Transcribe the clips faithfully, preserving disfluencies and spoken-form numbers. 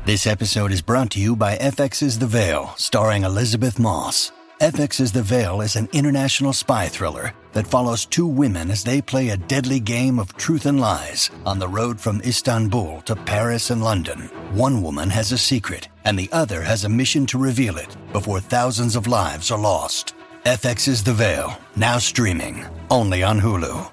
This episode is brought to you by F X's The Veil, starring Elizabeth Moss. F X's The Veil is an international spy thriller that follows two women as they play a deadly game of truth and lies on the road from Istanbul to Paris and London. One woman has a secret, and the other has a mission to reveal it before thousands of lives are lost. F X's The Veil, now streaming, only on Hulu.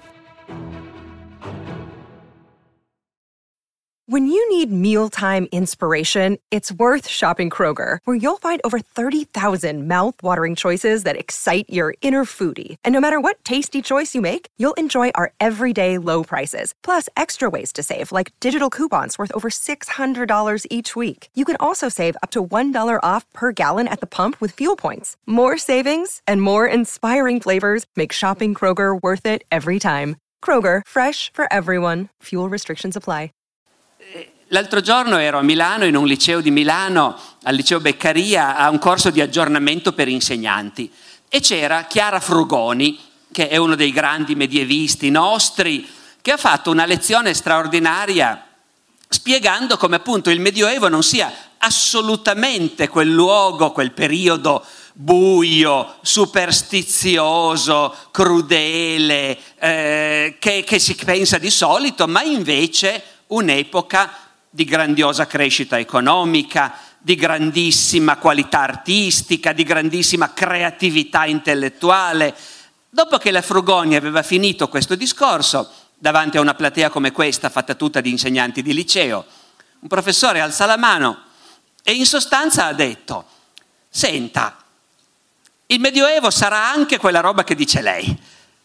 When you need mealtime inspiration, it's worth shopping Kroger, where you'll find over thirty thousand mouth-watering choices that excite your inner foodie. And no matter what tasty choice you make, you'll enjoy our everyday low prices, plus extra ways to save, like digital coupons worth over six hundred dollars each week. You can also save up to one dollar off per gallon at the pump with fuel points. More savings and more inspiring flavors make shopping Kroger worth it every time. Kroger, fresh for everyone. Fuel restrictions apply. L'altro giorno ero a Milano, in un liceo di Milano, al liceo Beccaria, a un corso di aggiornamento per insegnanti. E c'era Chiara Frugoni, che è uno dei grandi medievisti nostri, che ha fatto una lezione straordinaria spiegando come appunto il Medioevo non sia assolutamente quel luogo, quel periodo buio, superstizioso, crudele, eh, che, che si pensa di solito, ma invece un'epoca di grandiosa crescita economica, di grandissima qualità artistica, di grandissima creatività intellettuale. Dopo che la Frugoni aveva finito questo discorso, davanti a una platea come questa, fatta tutta di insegnanti di liceo, un professore alza la mano e in sostanza ha detto: senta, il Medioevo sarà anche quella roba che dice lei,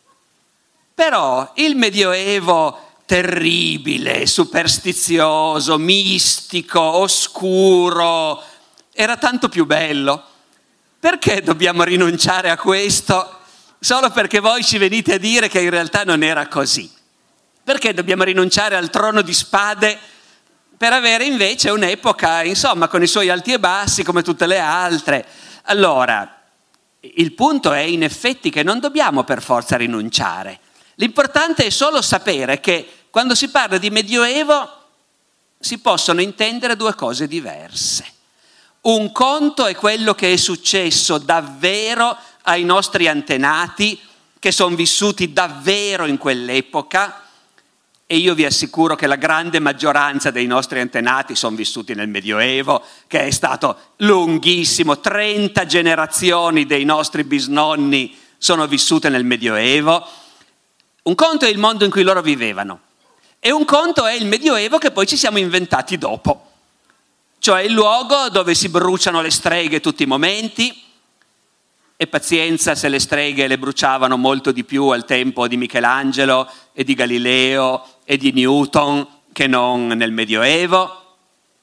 però il Medioevo terribile, superstizioso, mistico, oscuro, era tanto più bello. Perché dobbiamo rinunciare a questo solo perché voi ci venite a dire che in realtà non era così? Perché dobbiamo rinunciare al trono di spade per avere invece un'epoca, insomma, con i suoi alti e bassi come tutte le altre? Allora, il punto è in effetti che non dobbiamo per forza rinunciare. L'importante è solo sapere che quando si parla di Medioevo si possono intendere due cose diverse. Un conto è quello che è successo davvero ai nostri antenati, che sono vissuti davvero in quell'epoca, e io vi assicuro che la grande maggioranza dei nostri antenati sono vissuti nel Medioevo, che è stato lunghissimo, trenta generazioni dei nostri bisnonni sono vissute nel Medioevo. Un conto è il mondo in cui loro vivevano. E un conto è il Medioevo che poi ci siamo inventati dopo, cioè il luogo dove si bruciano le streghe tutti i momenti, e pazienza se le streghe le bruciavano molto di più al tempo di Michelangelo e di Galileo e di Newton che non nel Medioevo.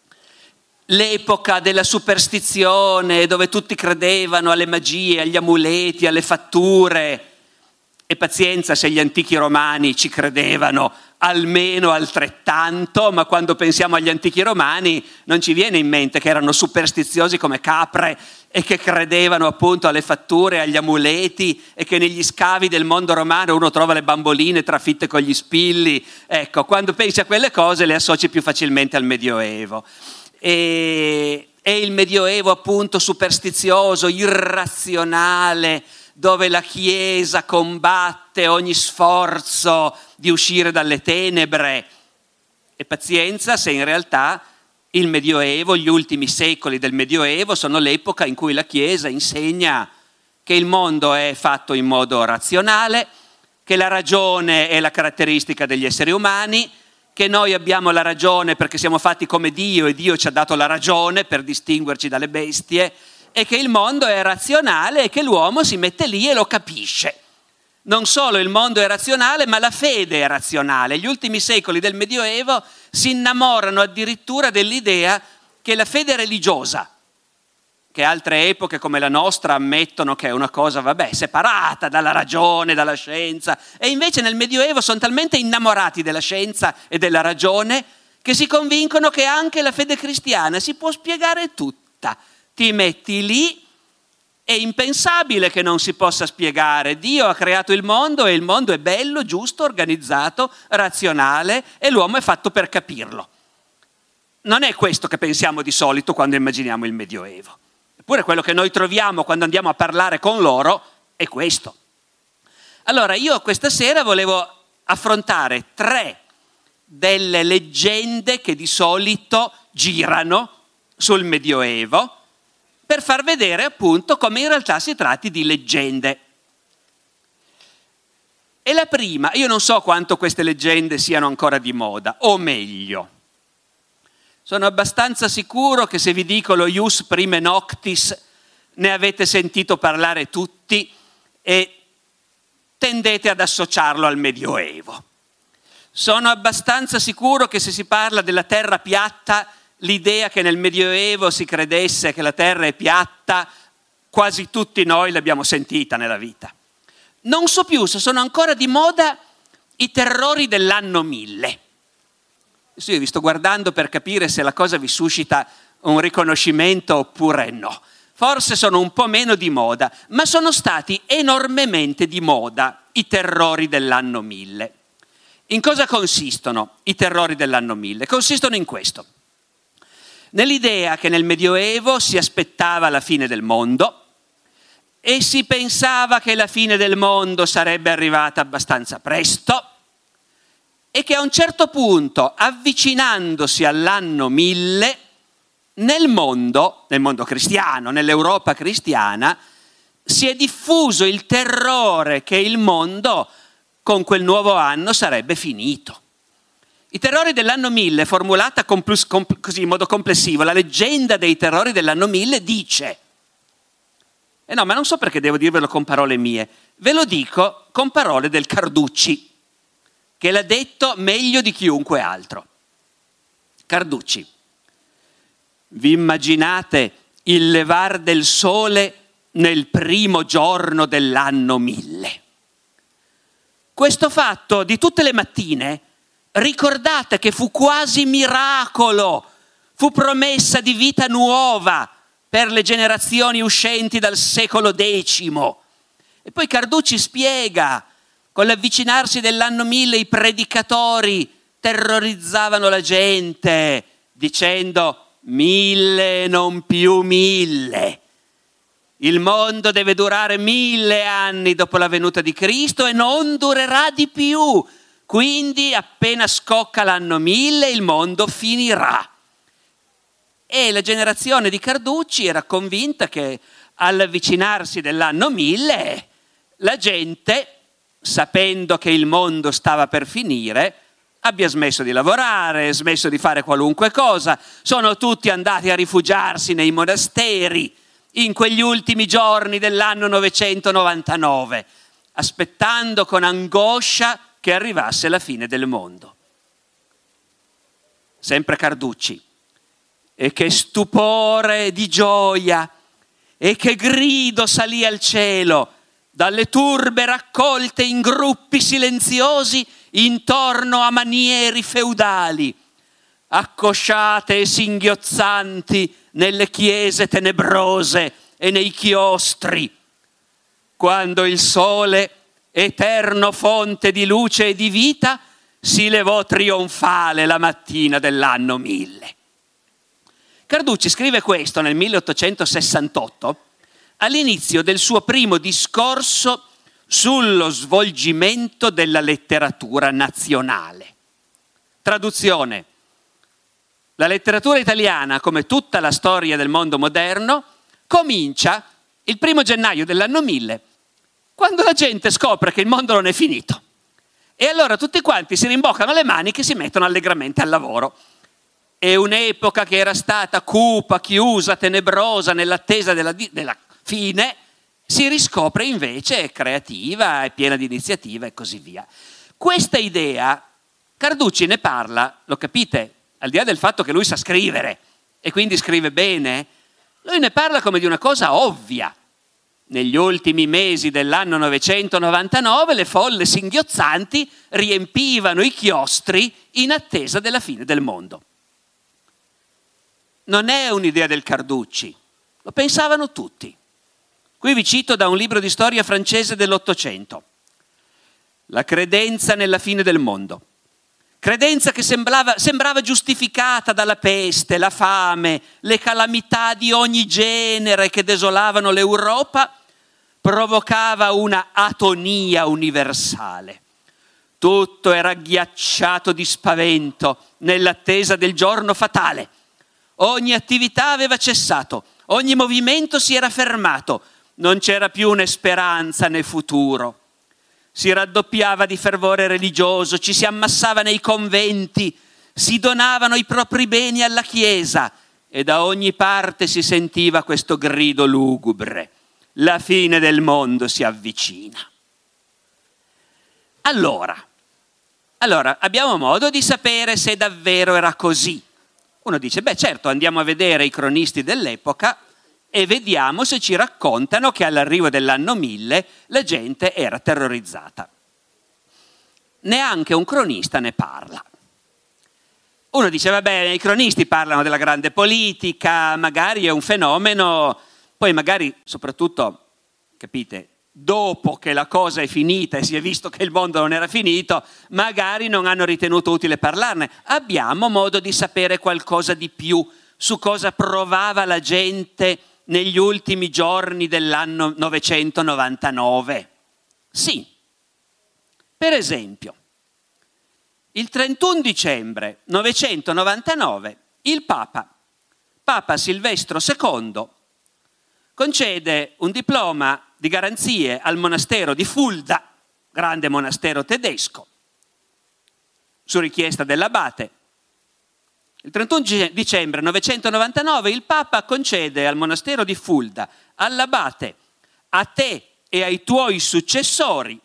L'epoca della superstizione, dove tutti credevano alle magie, agli amuleti, alle fatture, e pazienza se gli antichi romani ci credevano almeno altrettanto, ma quando pensiamo agli antichi romani non ci viene in mente che erano superstiziosi come capre e che credevano appunto alle fatture, agli amuleti, e che negli scavi del mondo romano uno trova le bamboline trafitte con gli spilli. Ecco, quando pensi a quelle cose le associ più facilmente al Medioevo. E, e il Medioevo appunto superstizioso, irrazionale, dove la Chiesa combatte ogni sforzo di uscire dalle tenebre. E pazienza se in realtà il Medioevo, gli ultimi secoli del Medioevo, sono l'epoca in cui la Chiesa insegna che il mondo è fatto in modo razionale, che la ragione è la caratteristica degli esseri umani, che noi abbiamo la ragione perché siamo fatti come Dio e Dio ci ha dato la ragione per distinguerci dalle bestie, e che il mondo è razionale e che l'uomo si mette lì e lo capisce. Non solo il mondo è razionale, ma la fede è razionale. Gli ultimi secoli del Medioevo si innamorano addirittura dell'idea che la fede religiosa, che altre epoche come la nostra ammettono che è una cosa, vabbè, separata dalla ragione, dalla scienza, e invece nel Medioevo sono talmente innamorati della scienza e della ragione che si convincono che anche la fede cristiana si può spiegare tutta. Ti metti lì, è impensabile che non si possa spiegare. Dio ha creato il mondo e il mondo è bello, giusto, organizzato, razionale, e l'uomo è fatto per capirlo. non è questo che pensiamo di solito quando immaginiamo il Medioevo. Eppure quello che noi troviamo quando andiamo a parlare con loro è questo. Allora io questa sera volevo affrontare tre delle leggende che di solito girano sul Medioevo per far vedere appunto come in realtà si tratti di leggende. E la prima, io non so quanto queste leggende siano ancora di moda, o meglio, sono abbastanza sicuro che se vi dico lo ius prime noctis ne avete sentito parlare tutti e tendete ad associarlo al Medioevo. Sono abbastanza sicuro che se si parla della terra piatta, l'idea che nel Medioevo si credesse che la terra è piatta, quasi tutti noi l'abbiamo sentita nella vita. Non so più se sono ancora di moda i terrori dell'anno mille. Adesso io vi sto guardando per capire se la cosa vi suscita un riconoscimento oppure no. Forse sono un po' meno di moda, ma sono stati enormemente di moda i terrori dell'anno mille. In cosa consistono i terrori dell'anno mille? Consistono in questo. Nell'idea che nel Medioevo si aspettava la fine del mondo e si pensava che la fine del mondo sarebbe arrivata abbastanza presto e che a un certo punto, avvicinandosi all'anno mille, nel mondo, nel mondo cristiano, nell'Europa cristiana, si è diffuso il terrore che il mondo con quel nuovo anno sarebbe finito. I terrori dell'anno mille, formulata complus, compl- così in modo complessivo, la leggenda dei terrori dell'anno mille dice, e no, ma non so perché devo dirvelo con parole mie, ve lo dico con parole del Carducci, che l'ha detto meglio di chiunque altro. Carducci: vi immaginate il levar del sole nel primo giorno dell'anno mille? Questo fatto di tutte le mattine, ricordate che fu quasi miracolo, fu promessa di vita nuova per le generazioni uscenti dal secolo decimo. E poi Carducci spiega, con l'avvicinarsi dell'anno mille i predicatori terrorizzavano la gente dicendo mille non più mille. Il mondo deve durare mille anni dopo la venuta di Cristo e non durerà di più. Quindi appena scocca l'anno mille il mondo finirà. E la generazione di Carducci era convinta che all'avvicinarsi dell'anno mille la gente, sapendo che il mondo stava per finire, abbia smesso di lavorare, smesso di fare qualunque cosa, sono tutti andati a rifugiarsi nei monasteri in quegli ultimi giorni dell'anno novecentonovantanove, aspettando con angoscia che arrivasse la fine del mondo. Sempre Carducci: e che stupore di gioia e che grido salì al cielo dalle turbe raccolte in gruppi silenziosi intorno a manieri feudali, accosciate e singhiozzanti nelle chiese tenebrose e nei chiostri, quando il sole, eterno fonte di luce e di vita, si levò trionfale la mattina dell'anno mille. Carducci scrive questo nel milleottocentosessantotto, all'inizio del suo primo discorso sullo svolgimento della letteratura nazionale. Traduzione: la letteratura italiana, come tutta la storia del mondo moderno, comincia il primo gennaio dell'anno mille, quando la gente scopre che il mondo non è finito. E allora tutti quanti si rimboccano le maniche e si mettono allegramente al lavoro. E un'epoca che era stata cupa, chiusa, tenebrosa, nell'attesa della, della fine, si riscopre invece creativa e piena di iniziativa e così via. Questa idea, Carducci ne parla, lo capite, al di là del fatto che lui sa scrivere e quindi scrive bene, lui ne parla come di una cosa ovvia. Negli ultimi mesi dell'anno novecentonovantanove le folle singhiozzanti riempivano i chiostri in attesa della fine del mondo. Non è un'idea del Carducci, lo pensavano tutti. Qui vi cito da un libro di storia francese dell'Ottocento. La credenza nella fine del mondo credenza che sembrava, sembrava giustificata dalla peste, la fame, le calamità di ogni genere che desolavano l'Europa, provocava una atonia universale. Tutto era ghiacciato di spavento nell'attesa del giorno fatale. Ogni attività aveva cessato, ogni movimento si era fermato, non c'era più né speranza né futuro. Si raddoppiava di fervore religioso, ci si ammassava nei conventi, si donavano i propri beni alla Chiesa e da ogni parte si sentiva questo grido lugubre: la fine del mondo si avvicina. Allora, allora, abbiamo modo di sapere se davvero era così. Uno dice, beh certo, andiamo a vedere i cronisti dell'epoca e vediamo se ci raccontano che all'arrivo dell'anno mille la gente era terrorizzata. Neanche un cronista ne parla. Uno dice, vabbè, i cronisti parlano della grande politica, magari è un fenomeno, poi magari, soprattutto, capite, dopo che la cosa è finita e si è visto che il mondo non era finito, magari non hanno ritenuto utile parlarne. Abbiamo modo di sapere qualcosa di più su cosa provava la gente negli ultimi giorni dell'anno novecentonovantanove? Sì. Per esempio, il trentuno dicembre novecentonovantanove il Papa, Papa Silvestro secondo, concede un diploma di garanzie al monastero di Fulda, grande monastero tedesco, su richiesta dell'abate. Il trentuno dicembre novecentonovantanove il Papa concede al monastero di Fulda, all'abate, a te e ai tuoi successori,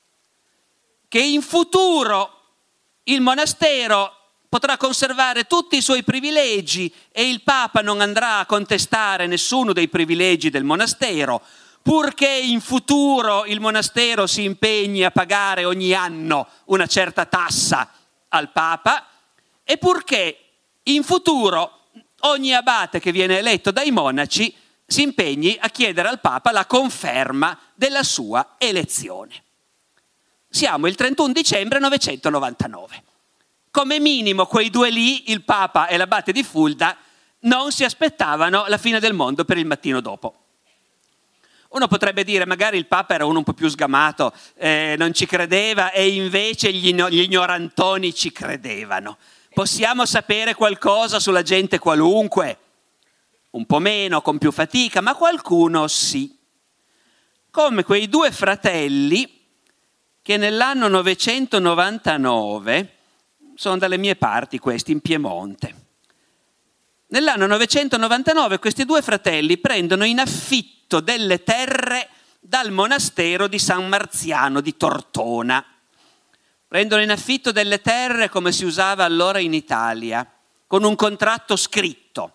che in futuro il monastero potrà conservare tutti i suoi privilegi e il Papa non andrà a contestare nessuno dei privilegi del monastero, purché in futuro il monastero si impegni a pagare ogni anno una certa tassa al Papa e purché in futuro ogni abate che viene eletto dai monaci si impegni a chiedere al Papa la conferma della sua elezione. Siamo il trentuno dicembre novecentonovantanove. Come minimo quei due lì, il Papa e l'abate di Fulda, non si aspettavano la fine del mondo per il mattino dopo. Uno potrebbe dire magari il Papa era uno un po' più sgamato, eh, non ci credeva e invece gli, gli ignorantoni ci credevano. Possiamo sapere qualcosa sulla gente qualunque? Un po' meno, con più fatica, ma qualcuno sì. Come quei due fratelli che nell'anno novecentonovantanove, sono dalle mie parti questi, in Piemonte. Nell'anno novecentonovantanove questi due fratelli prendono in affitto delle terre dal monastero di San Marziano di Tortona. Prendono in affitto delle terre come si usava allora in Italia, con un contratto scritto.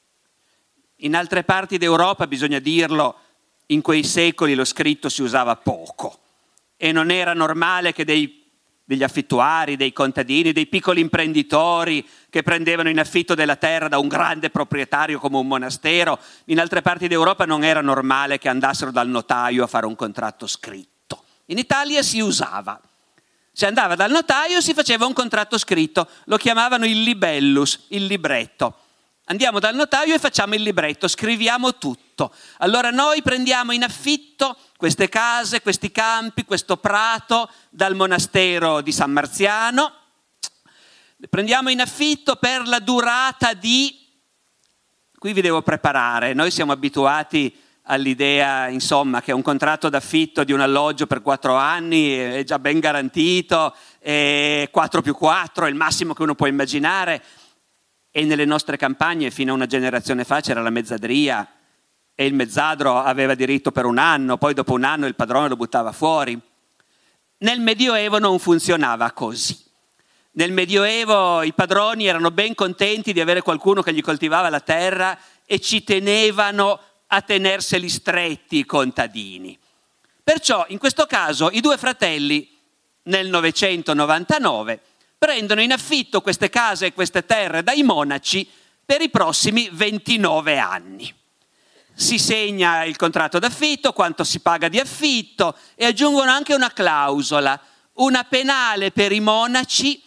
In altre parti d'Europa, bisogna dirlo, in quei secoli lo scritto si usava poco e non era normale che dei degli affittuari, dei contadini, dei piccoli imprenditori che prendevano in affitto della terra da un grande proprietario come un monastero. In altre parti d'Europa non era normale che andassero dal notaio a fare un contratto scritto. In Italia si usava. Si andava dal notaio e si faceva un contratto scritto, lo chiamavano il libellus, il libretto. Andiamo dal notaio e facciamo il libretto, scriviamo tutto. Allora noi prendiamo in affitto queste case, questi campi, questo prato dal monastero di San Marziano. Le prendiamo in affitto per la durata di... Qui vi devo preparare, noi siamo abituati all'idea, insomma, che un contratto d'affitto di un alloggio per quattro anni è già ben garantito, e quattro più quattro è il massimo che uno può immaginare. E nelle nostre campagne fino a una generazione fa c'era la mezzadria e il mezzadro aveva diritto per un anno, poi dopo un anno il padrone lo buttava fuori. Nel Medioevo non funzionava così. Nel Medioevo i padroni erano ben contenti di avere qualcuno che gli coltivava la terra e ci tenevano a tenerseli stretti i contadini. Perciò in questo caso i due fratelli nel novecentonovantanove prendono in affitto queste case e queste terre dai monaci per i prossimi ventinove anni. Si segna il contratto d'affitto, quanto si paga di affitto e aggiungono anche una clausola, una penale per i monaci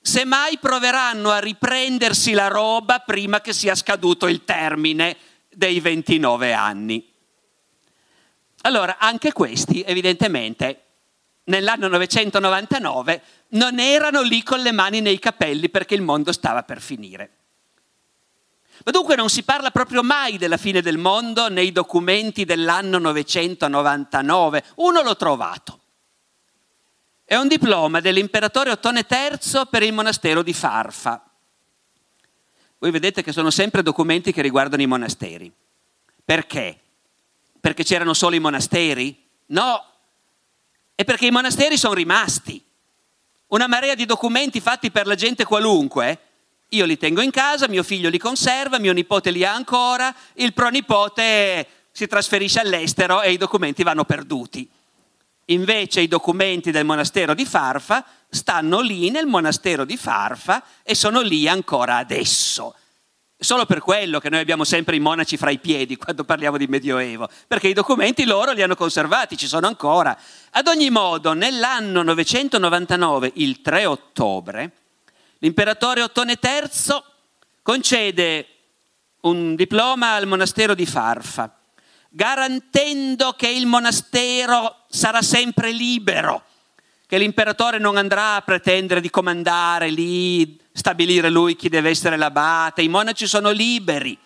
semmai proveranno a riprendersi la roba prima che sia scaduto il termine dei ventinove anni. Allora, anche questi, evidentemente, nell'anno novecentonovantanove non erano lì con le mani nei capelli perché il mondo stava per finire. Ma dunque non si parla proprio mai della fine del mondo nei documenti dell'anno novecentonovantanove. Uno l'ho trovato. È un diploma dell'imperatore Ottone terzo per il monastero di Farfa. Voi vedete che sono sempre documenti che riguardano i monasteri. Perché? Perché c'erano solo i monasteri? No, è perché i monasteri sono rimasti. Una marea di documenti fatti per la gente qualunque, io li tengo in casa, mio figlio li conserva, mio nipote li ha ancora, il pronipote si trasferisce all'estero e i documenti vanno perduti. Invece i documenti del monastero di Farfa stanno lì nel monastero di Farfa e sono lì ancora adesso. Solo per quello che noi abbiamo sempre i monaci fra i piedi quando parliamo di Medioevo, perché i documenti loro li hanno conservati, ci sono ancora. Ad ogni modo, nell'anno novecentonovantanove, il tre ottobre, l'imperatore Ottone terzo concede un diploma al monastero di Farfa, garantendo che il monastero sarà sempre libero, che l'imperatore non andrà a pretendere di comandare lì, stabilire lui chi deve essere l'abate, i monaci sono liberi.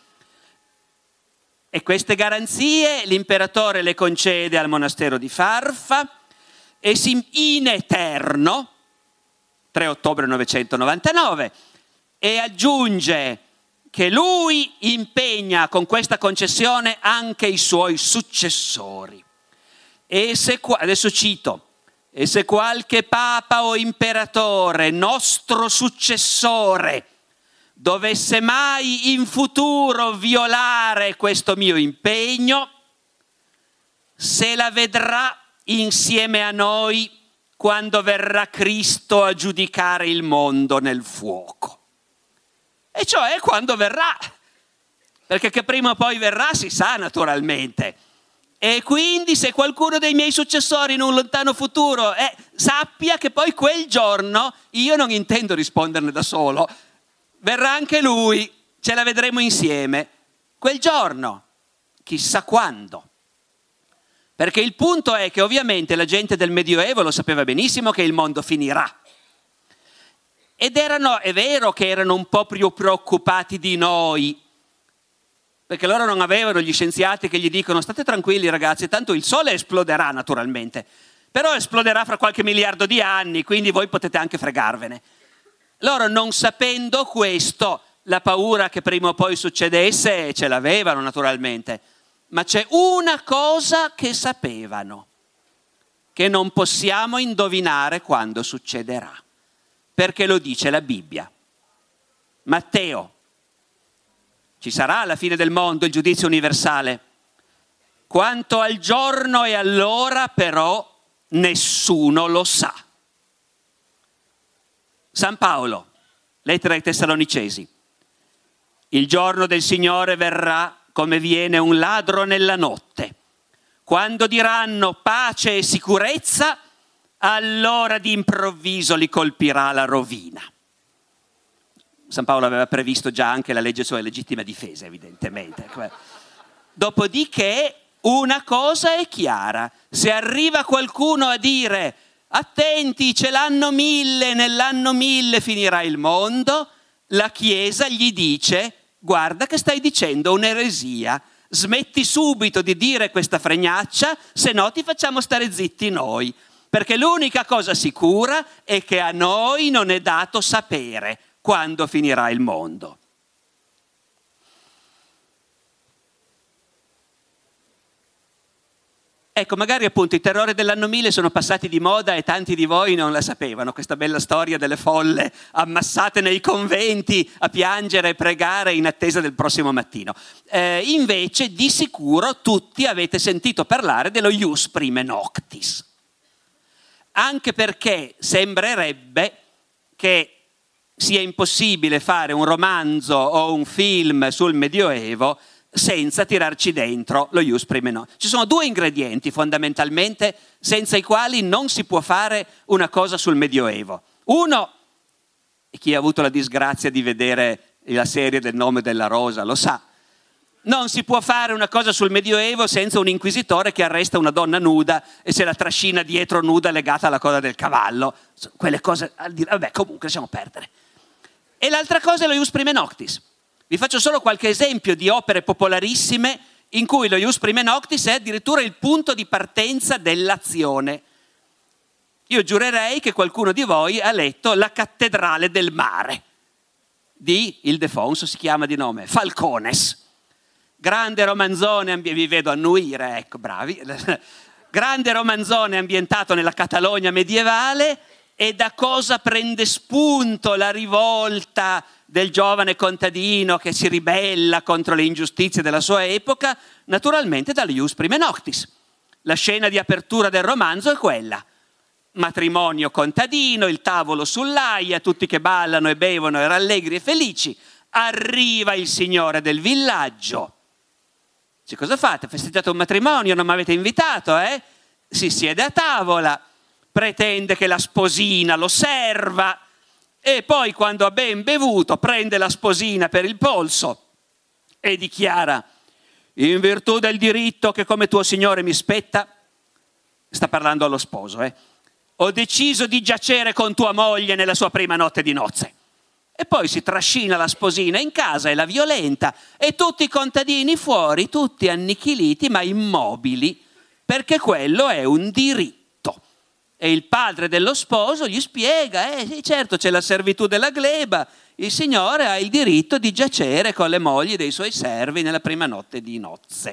E queste garanzie l'imperatore le concede al monastero di Farfa e si, in eterno, tre ottobre novecentonovantanove, e aggiunge che lui impegna con questa concessione anche i suoi successori. E se, adesso cito, e se qualche papa o imperatore, nostro successore, dovesse mai in futuro violare questo mio impegno, se la vedrà insieme a noi quando verrà Cristo a giudicare il mondo nel fuoco. E cioè quando verrà, perché che prima o poi verrà si sa naturalmente. E quindi se qualcuno dei miei successori in un lontano futuro eh, sappia che poi quel giorno, io non intendo risponderne da solo, verrà anche lui, ce la vedremo insieme, quel giorno, chissà quando. Perché il punto è che ovviamente la gente del Medioevo lo sapeva benissimo che il mondo finirà. Ed erano, è vero che erano un po' più preoccupati di noi, perché loro non avevano gli scienziati che gli dicono state tranquilli ragazzi, tanto il sole esploderà naturalmente, però esploderà fra qualche miliardo di anni, quindi voi potete anche fregarvene. Loro non sapendo questo, la paura che prima o poi succedesse ce l'avevano naturalmente, ma c'è una cosa che sapevano, che non possiamo indovinare quando succederà, perché lo dice la Bibbia. Matteo. Ci sarà alla fine del mondo il giudizio universale. Quanto al giorno e all'ora, però, nessuno lo sa. San Paolo, lettera ai Tessalonicesi. Il giorno del Signore verrà come viene un ladro nella notte. Quando diranno pace e sicurezza, allora d'improvviso li colpirà la rovina. San Paolo aveva previsto già anche la legge sulla legittima difesa, evidentemente. Dopodiché una cosa è chiara, se arriva qualcuno a dire attenti, c'è l'anno mille, nell'anno mille finirà il mondo, la Chiesa gli dice guarda che stai dicendo un'eresia, smetti subito di dire questa fregnaccia, se no ti facciamo stare zitti noi, perché l'unica cosa sicura è che a noi non è dato sapere quando finirà il mondo. Ecco, magari appunto i terrori dell'anno mille sono passati di moda e tanti di voi non la sapevano, questa bella storia delle folle ammassate nei conventi a piangere e pregare in attesa del prossimo mattino. Eh, invece di sicuro tutti avete sentito parlare dello ius prime noctis, anche perché sembrerebbe che sia impossibile fare un romanzo o un film sul Medioevo senza tirarci dentro lo ius prime noctis. Ci sono due ingredienti fondamentalmente senza i quali non si può fare una cosa sul Medioevo. Uno e chi ha avuto la disgrazia di vedere la serie del Nome della Rosa lo sa. Non si può fare una cosa sul Medioevo senza un inquisitore che arresta una donna nuda e se la trascina dietro nuda legata alla coda del cavallo. Quelle cose, al di là, vabbè, comunque lasciamo perdere. E l'altra cosa è lo ius prime noctis. Vi faccio solo qualche esempio di opere popolarissime in cui lo ius prime noctis è addirittura il punto di partenza dell'azione. Io giurerei che qualcuno di voi ha letto La cattedrale del mare di Ildefonso, si chiama di nome, Falcones. Grande romanzone, vi vedo annuire, ecco, bravi. Grande romanzone ambientato nella Catalogna medievale. E da cosa prende spunto la rivolta del giovane contadino che si ribella contro le ingiustizie della sua epoca? Naturalmente dal ius prime noctis. La scena di apertura del romanzo è quella. Matrimonio contadino, il tavolo sull'aia, tutti che ballano e bevono e rallegri e felici. Arriva il signore del villaggio. Dice, cosa fate? Festeggiate un matrimonio? Non mi avete invitato, eh? Si siede a tavola. Pretende che la sposina lo serva e poi quando ha ben bevuto prende la sposina per il polso e dichiara: in virtù del diritto che come tuo signore mi spetta, sta parlando allo sposo, eh, ho deciso di giacere con tua moglie nella sua prima notte di nozze. E poi si trascina la sposina in casa e la violenta e tutti i contadini fuori, tutti annichiliti ma immobili, perché quello è un diritto. E il padre dello sposo gli spiega, eh sì certo c'è la servitù della gleba, il signore ha il diritto di giacere con le mogli dei suoi servi nella prima notte di nozze.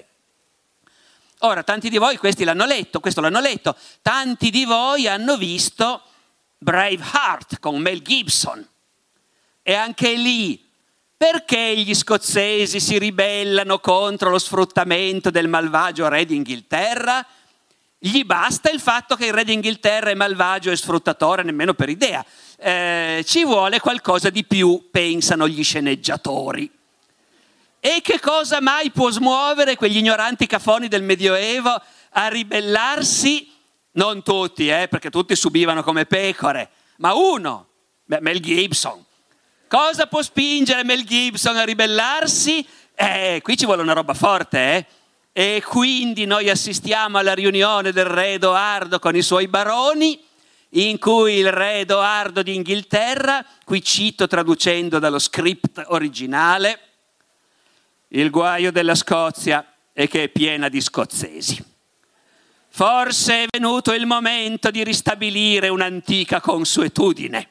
Ora, tanti di voi questi l'hanno letto, questo l'hanno letto, tanti di voi hanno visto Braveheart con Mel Gibson. E anche lì, perché gli scozzesi si ribellano contro lo sfruttamento del malvagio re d'Inghilterra? Gli basta il fatto che il re d'Inghilterra è malvagio e sfruttatore, nemmeno per idea. Eh, ci vuole qualcosa di più, pensano gli sceneggiatori. E che cosa mai può smuovere quegli ignoranti cafoni del Medioevo a ribellarsi? Non tutti, eh, perché tutti subivano come pecore, ma uno, Mel Gibson. Cosa può spingere Mel Gibson a ribellarsi? Eh, qui ci vuole una roba forte, eh. E quindi noi assistiamo alla riunione del re Edoardo con i suoi baroni, in cui il re Edoardo d'Inghilterra, qui cito traducendo dallo script originale, il guaio della Scozia è che è piena di scozzesi. Forse è venuto il momento di ristabilire un'antica consuetudine.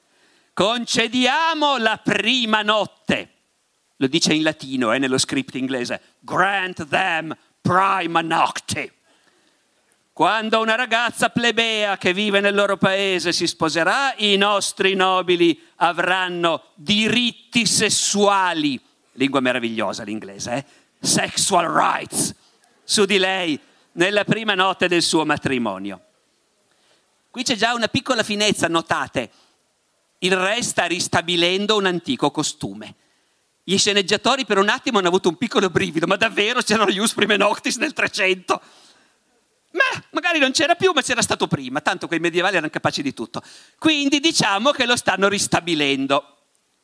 Concediamo la prima notte. Lo dice in latino, eh, nello script inglese. Grant them prima nocte. Quando una ragazza plebea che vive nel loro paese si sposerà, i nostri nobili avranno diritti sessuali. Lingua meravigliosa l'inglese, eh? Sexual rights. Su di lei nella prima notte del suo matrimonio. Qui c'è già una piccola finezza, notate. Il re sta ristabilendo un antico costume. Gli sceneggiatori per un attimo hanno avuto un piccolo brivido, ma davvero c'erano gli ius prime noctis nel trecento? Ma magari non c'era più, ma c'era stato prima, tanto quei medievali erano capaci di tutto. Quindi diciamo che lo stanno ristabilendo.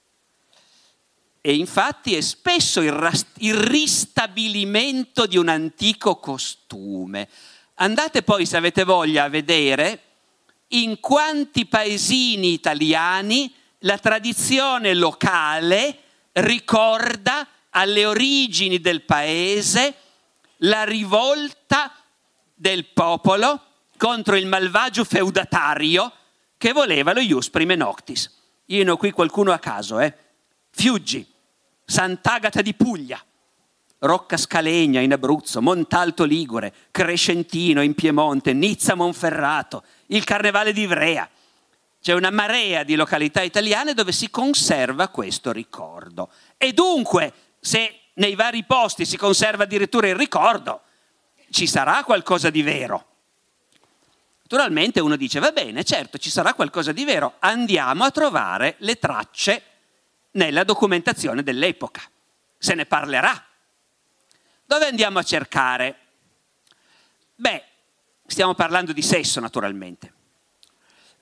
E infatti è spesso il, rast- il ristabilimento di un antico costume. Andate poi, se avete voglia, a vedere in quanti paesini italiani la tradizione locale ricorda alle origini del paese la rivolta del popolo contro il malvagio feudatario che voleva lo ius prime noctis. Io ne ho qui qualcuno a caso, eh. Fiuggi, Sant'Agata di Puglia, Rocca Scalegna in Abruzzo, Montalto Ligure, Crescentino in Piemonte, Nizza Monferrato, il Carnevale di Ivrea. C'è una marea di località italiane dove si conserva questo ricordo. E dunque, se nei vari posti si conserva addirittura il ricordo, ci sarà qualcosa di vero. Naturalmente uno dice, va bene, certo, ci sarà qualcosa di vero, andiamo a trovare le tracce nella documentazione dell'epoca. Se ne parlerà. Dove andiamo a cercare? Beh, stiamo parlando di sesso, naturalmente.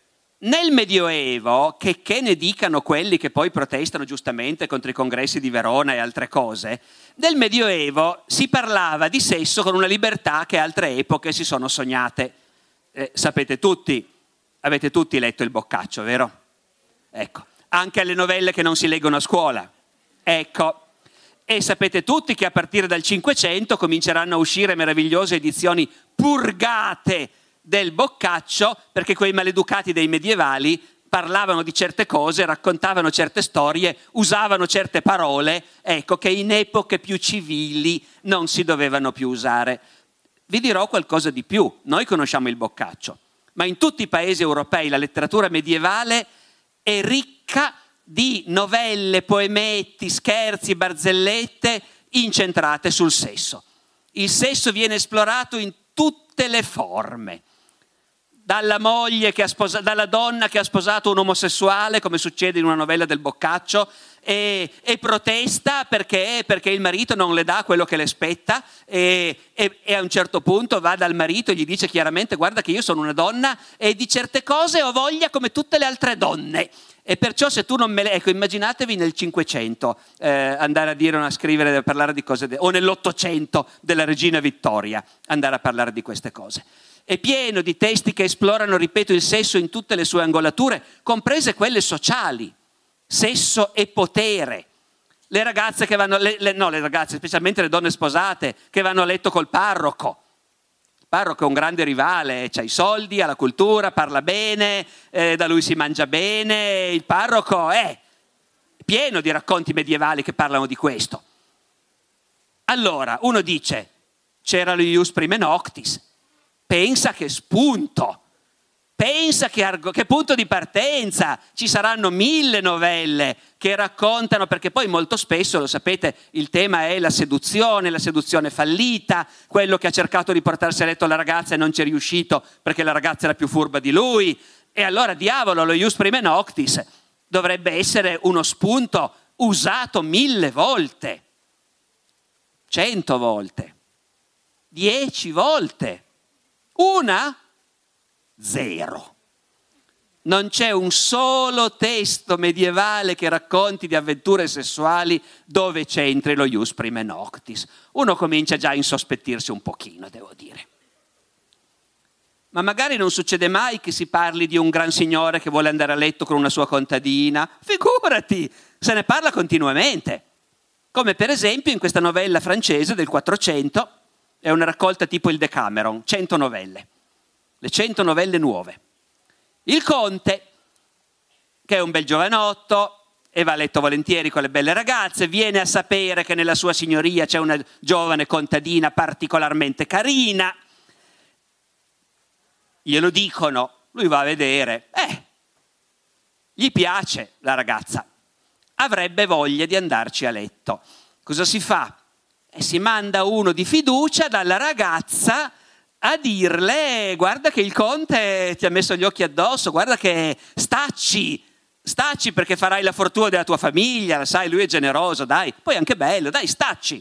Nel Medioevo, che, che ne dicano quelli che poi protestano giustamente contro i congressi di Verona e altre cose, nel Medioevo si parlava di sesso con una libertà che altre epoche si sono sognate. Eh, sapete tutti, avete tutti letto il Boccaccio, vero? Ecco, anche alle novelle che non si leggono a scuola. Ecco, e sapete tutti che a partire dal Cinquecento cominceranno a uscire meravigliose edizioni purgate del Boccaccio, perché quei maleducati dei medievali parlavano di certe cose, raccontavano certe storie, usavano certe parole, ecco, che in epoche più civili non si dovevano più usare. Vi dirò qualcosa di più. Noi conosciamo il Boccaccio, ma in tutti i paesi europei la letteratura medievale è ricca di novelle, poemetti, scherzi, barzellette incentrate sul sesso. Il sesso viene esplorato in tutte le forme. Dalla moglie che ha sposato, dalla donna che ha sposato un omosessuale, come succede in una novella del Boccaccio, e, e protesta perché, perché il marito non le dà quello che le spetta, e, e, e a un certo punto va dal marito e gli dice chiaramente: guarda che io sono una donna e di certe cose ho voglia come tutte le altre donne, e perciò se tu non me le... Ecco, immaginatevi nel Cinquecento eh, andare a dire, a scrivere, a parlare di cose, de... o nell'Ottocento della regina Vittoria andare a parlare di queste cose. È pieno di testi che esplorano, ripeto, il sesso in tutte le sue angolature, comprese quelle sociali, sesso e potere. Le ragazze che vanno, le, le, no le ragazze, specialmente le donne sposate, che vanno a letto col parroco. Il parroco è un grande rivale, c'ha i soldi, ha la cultura, parla bene, eh, da lui si mangia bene, il parroco è pieno di racconti medievali che parlano di questo. Allora, uno dice, c'era lo ius prime noctis. Pensa che spunto, pensa che, arg- che punto di partenza, ci saranno mille novelle che raccontano, perché poi molto spesso, lo sapete, il tema è la seduzione, la seduzione fallita, quello che ha cercato di portarsi a letto la ragazza e non ci è riuscito perché la ragazza era più furba di lui, e allora diavolo, lo ius prime noctis dovrebbe essere uno spunto usato mille volte, cento volte, dieci volte. Una? Zero. Non c'è un solo testo medievale che racconti di avventure sessuali dove c'entri lo ius prime noctis. Uno comincia già a insospettirsi un pochino, devo dire. Ma magari non succede mai che si parli di un gran signore che vuole andare a letto con una sua contadina. Figurati, se ne parla continuamente. Come per esempio in questa novella francese del Quattrocento, è una raccolta tipo il Decameron, cento novelle, le cento novelle nuove. Il conte, che è un bel giovanotto e va a letto volentieri con le belle ragazze, viene a sapere che nella sua signoria c'è una giovane contadina particolarmente carina, glielo dicono, lui va a vedere, eh, gli piace la ragazza, avrebbe voglia di andarci a letto. Cosa si fa? E si manda uno di fiducia dalla ragazza a dirle: guarda che il conte ti ha messo gli occhi addosso, guarda che stacci, stacci perché farai la fortuna della tua famiglia, sai, lui è generoso, dai, poi anche bello, dai, stacci.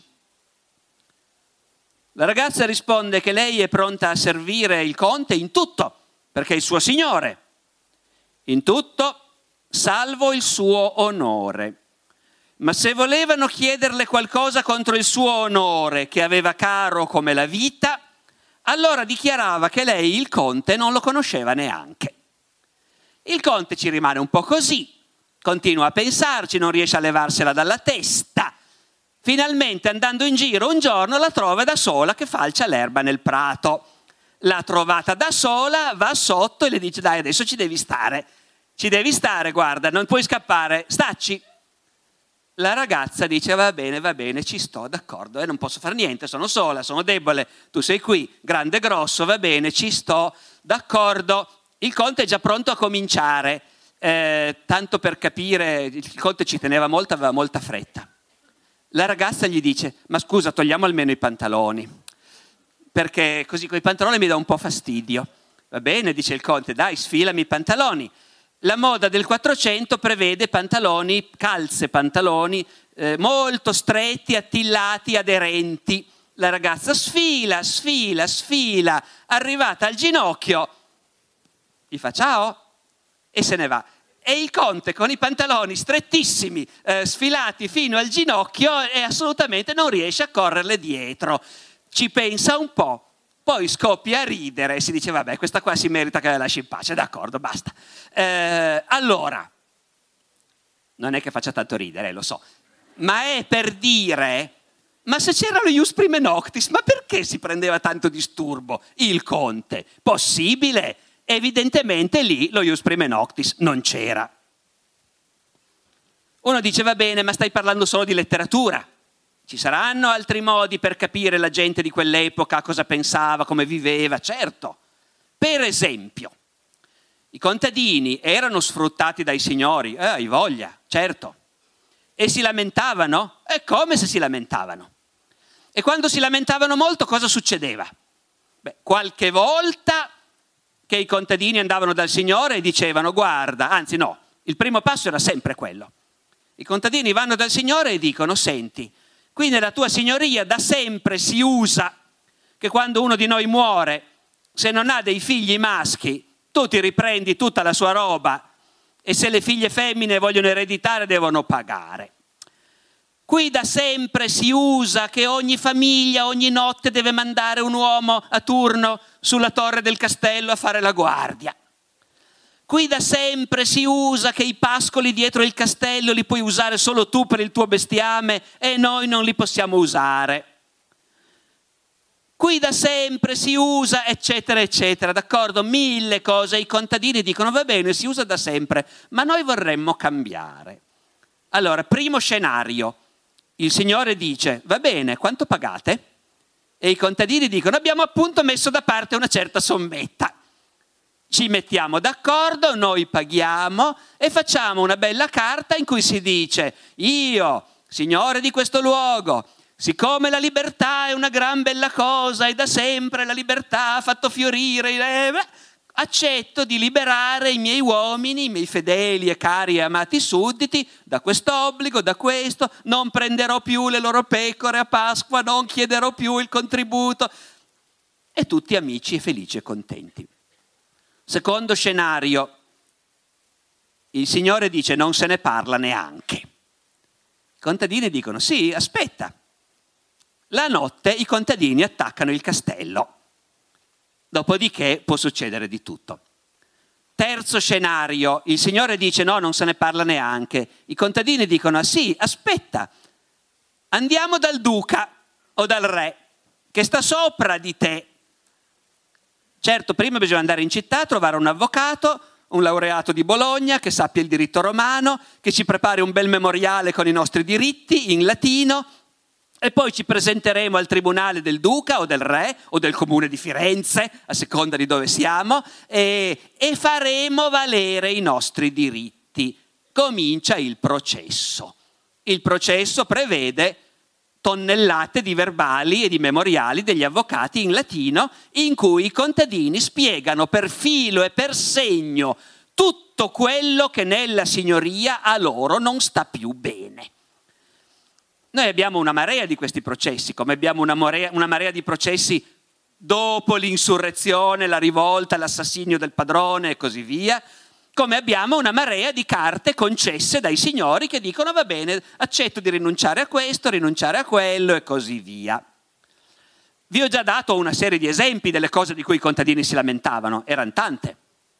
La ragazza risponde che lei è pronta a servire il conte in tutto, perché è il suo signore, in tutto, salvo il suo onore. Ma se volevano chiederle qualcosa contro il suo onore, che aveva caro come la vita, allora dichiarava che lei il conte non lo conosceva neanche. Il conte ci rimane un po' così, continua a pensarci, non riesce a levarsela dalla testa. Finalmente, andando in giro un giorno, la trova da sola che falcia l'erba nel prato. L'ha trovata da sola, va sotto e le dice: dai, adesso ci devi stare, ci devi stare, guarda, non puoi scappare, stacci. La ragazza dice: va bene, va bene, ci sto, d'accordo, eh, non posso fare niente, sono sola, sono debole, tu sei qui, grande e grosso, va bene, ci sto, d'accordo. Il conte è già pronto a cominciare, eh, tanto per capire, il conte ci teneva molto, aveva molta fretta. La ragazza gli dice: ma scusa, togliamo almeno i pantaloni, perché così con i pantaloni mi dà un po' fastidio. Va bene, dice il conte, dai, sfilami i pantaloni. La moda del Quattrocento prevede pantaloni, calze pantaloni eh, molto stretti, attillati, aderenti. La ragazza sfila, sfila, sfila, arrivata al ginocchio, gli fa ciao, e se ne va. E il conte con i pantaloni strettissimi, eh, sfilati fino al ginocchio, e assolutamente non riesce a correrle dietro. Ci pensa un po', poi scoppia a ridere e si dice vabbè, questa qua si merita che la lasci in pace, d'accordo, basta. Eh, allora, non è che faccia tanto ridere, lo so, ma è per dire, ma se c'era lo ius prime noctis, ma perché si prendeva tanto disturbo il conte? Possibile? Evidentemente lì lo ius prime noctis non c'era. Uno dice va bene, ma stai parlando solo di letteratura. Ci saranno altri modi per capire la gente di quell'epoca cosa pensava, come viveva, certo. Per esempio, i contadini erano sfruttati dai signori, eh, hai voglia, certo. E si lamentavano? È come se si lamentavano. E quando si lamentavano molto cosa succedeva? Beh, qualche volta che i contadini andavano dal signore e dicevano guarda, anzi no, il primo passo era sempre quello. I contadini vanno dal signore e dicono senti, qui nella tua signoria da sempre si usa che quando uno di noi muore, se non ha dei figli maschi, tu ti riprendi tutta la sua roba e se le figlie femmine vogliono ereditare devono pagare. Qui da sempre si usa che ogni famiglia ogni notte deve mandare un uomo a turno sulla torre del castello a fare la guardia. Qui da sempre si usa che i pascoli dietro il castello li puoi usare solo tu per il tuo bestiame e noi non li possiamo usare. Qui da sempre si usa, eccetera, eccetera, d'accordo? Mille cose. I contadini dicono va bene, si usa da sempre, ma noi vorremmo cambiare. Allora, primo scenario. Il signore dice, va bene, quanto pagate? E i contadini dicono, abbiamo appunto messo da parte una certa sommetta. Ci mettiamo d'accordo, noi paghiamo e facciamo una bella carta in cui si dice, io, signore di questo luogo, siccome la libertà è una gran bella cosa e da sempre la libertà ha fatto fiorire, eh, accetto di liberare i miei uomini, i miei fedeli e cari e amati sudditi da quest'obbligo, da questo, non prenderò più le loro pecore a Pasqua, non chiederò più il contributo. E tutti amici e felici e contenti. Secondo scenario, il signore dice non se ne parla neanche. I contadini dicono sì, aspetta. La notte i contadini attaccano il castello. Dopodiché può succedere di tutto. Terzo scenario, il signore dice no, non se ne parla neanche. I contadini dicono ah sì, aspetta, andiamo dal duca o dal re che sta sopra di te. Certo, prima bisogna andare in città, trovare un avvocato, un laureato di Bologna che sappia il diritto romano, che ci prepari un bel memoriale con i nostri diritti in latino. E poi ci presenteremo al tribunale del duca o del re o del comune di Firenze, a seconda di dove siamo, e, e faremo valere i nostri diritti. Comincia il processo. Il processo prevede tonnellate di verbali e di memoriali degli avvocati in latino in cui i contadini spiegano per filo e per segno tutto quello che nella signoria a loro non sta più bene. Noi abbiamo una marea di questi processi, come abbiamo una marea, una marea di processi dopo l'insurrezione, la rivolta, l'assassinio del padrone e così via, come abbiamo una marea di carte concesse dai signori che dicono va bene, accetto di rinunciare a questo, rinunciare a quello e così via. Vi ho già dato una serie di esempi delle cose di cui i contadini si lamentavano, erano tante.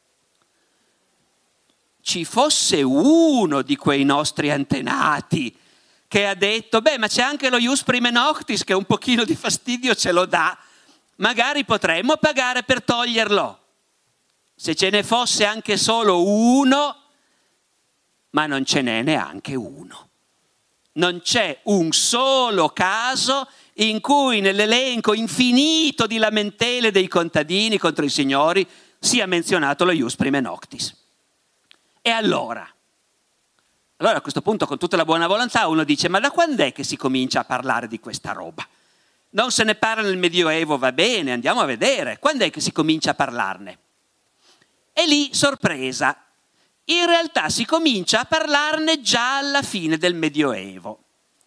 Ci fosse uno di quei nostri antenati che ha detto, beh, ma c'è anche lo ius prime noctis che un pochino di fastidio ce lo dà, magari potremmo pagare per toglierlo. Se ce ne fosse anche solo uno, ma non ce n'è neanche uno. Non c'è un solo caso in cui nell'elenco infinito di lamentele dei contadini contro i signori sia menzionato lo ius prime noctis. E allora? Allora a questo punto con tutta la buona volontà uno dice ma da quando è che si comincia a parlare di questa roba? Non se ne parla nel Medioevo, va bene, andiamo a vedere. Quando è che si comincia a parlarne? E lì, sorpresa, in realtà si comincia a parlarne già alla fine del Medioevo.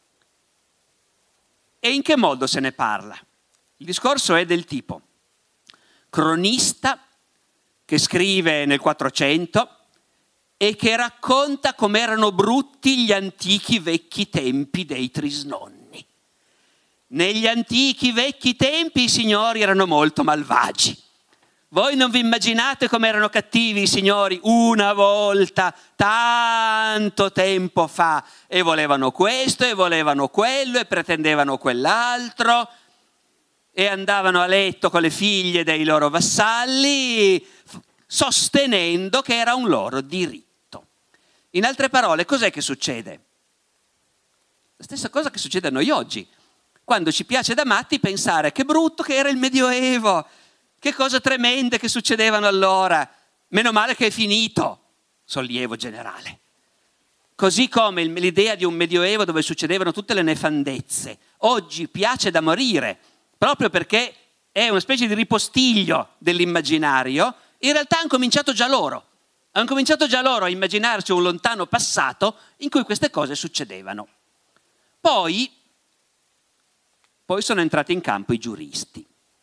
E in che modo se ne parla? Il discorso è del tipo cronista che scrive nel quattrocento e che racconta com'erano brutti gli antichi vecchi tempi dei Trisnonni. Negli antichi vecchi tempi i signori erano molto malvagi. Voi non vi immaginate com'erano cattivi i signori una volta, tanto tempo fa, e volevano questo e volevano quello e pretendevano quell'altro e andavano a letto con le figlie dei loro vassalli sostenendo che era un loro diritto. In altre parole, cos'è che succede? La stessa cosa che succede a noi oggi, quando ci piace da matti pensare che brutto che era il Medioevo, che cose tremende che succedevano allora, meno male che è finito, sollievo generale. Così come l'idea di un Medioevo dove succedevano tutte le nefandezze, oggi piace da morire, proprio perché è una specie di ripostiglio dell'immaginario, in realtà hanno cominciato già loro, hanno cominciato già loro a immaginarci un lontano passato in cui queste cose succedevano. Poi, poi sono entrati in campo i giuristi.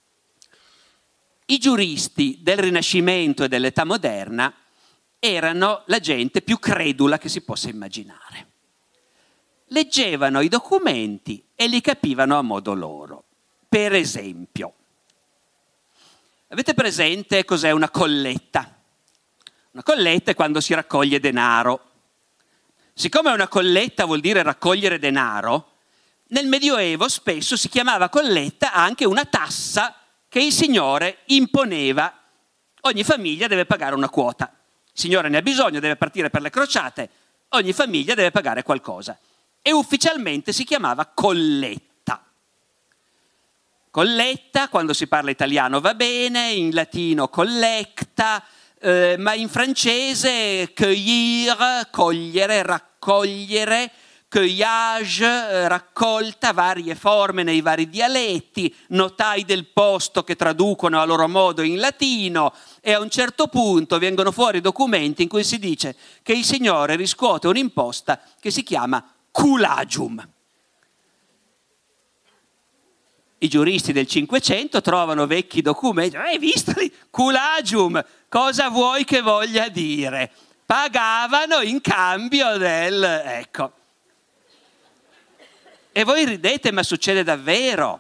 I giuristi del Rinascimento e dell'età moderna erano la gente più credula che si possa immaginare. Leggevano i documenti e li capivano a modo loro. Per esempio, avete presente cos'è una colletta? Una colletta è quando si raccoglie denaro. Siccome una colletta vuol dire raccogliere denaro, nel Medioevo spesso si chiamava colletta anche una tassa che il signore imponeva. Ogni famiglia deve pagare una quota. Il signore ne ha bisogno, deve partire per le crociate, ogni famiglia deve pagare qualcosa. E ufficialmente si chiamava colletta. Colletta, quando si parla italiano va bene, in latino collecta, eh, ma in francese cueillir, cogliere, raccogliere, cueillage, raccolta, varie forme nei vari dialetti, notai del posto che traducono a loro modo in latino, e a un certo punto vengono fuori documenti in cui si dice che il signore riscuote un'imposta che si chiama culagium. I giuristi del Cinquecento trovano vecchi documenti, hai visto lì? Culagium, cosa vuoi che voglia dire? Pagavano in cambio del... ecco. E voi ridete, ma succede davvero.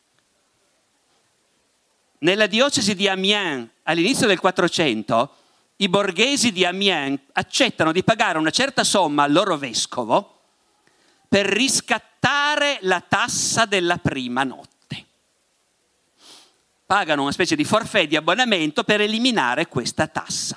Nella diocesi di Amiens, all'inizio del Quattrocento, i borghesi di Amiens accettano di pagare una certa somma al loro vescovo per riscattare la tassa della prima notte. Pagano una specie di forfait di abbonamento per eliminare questa tassa.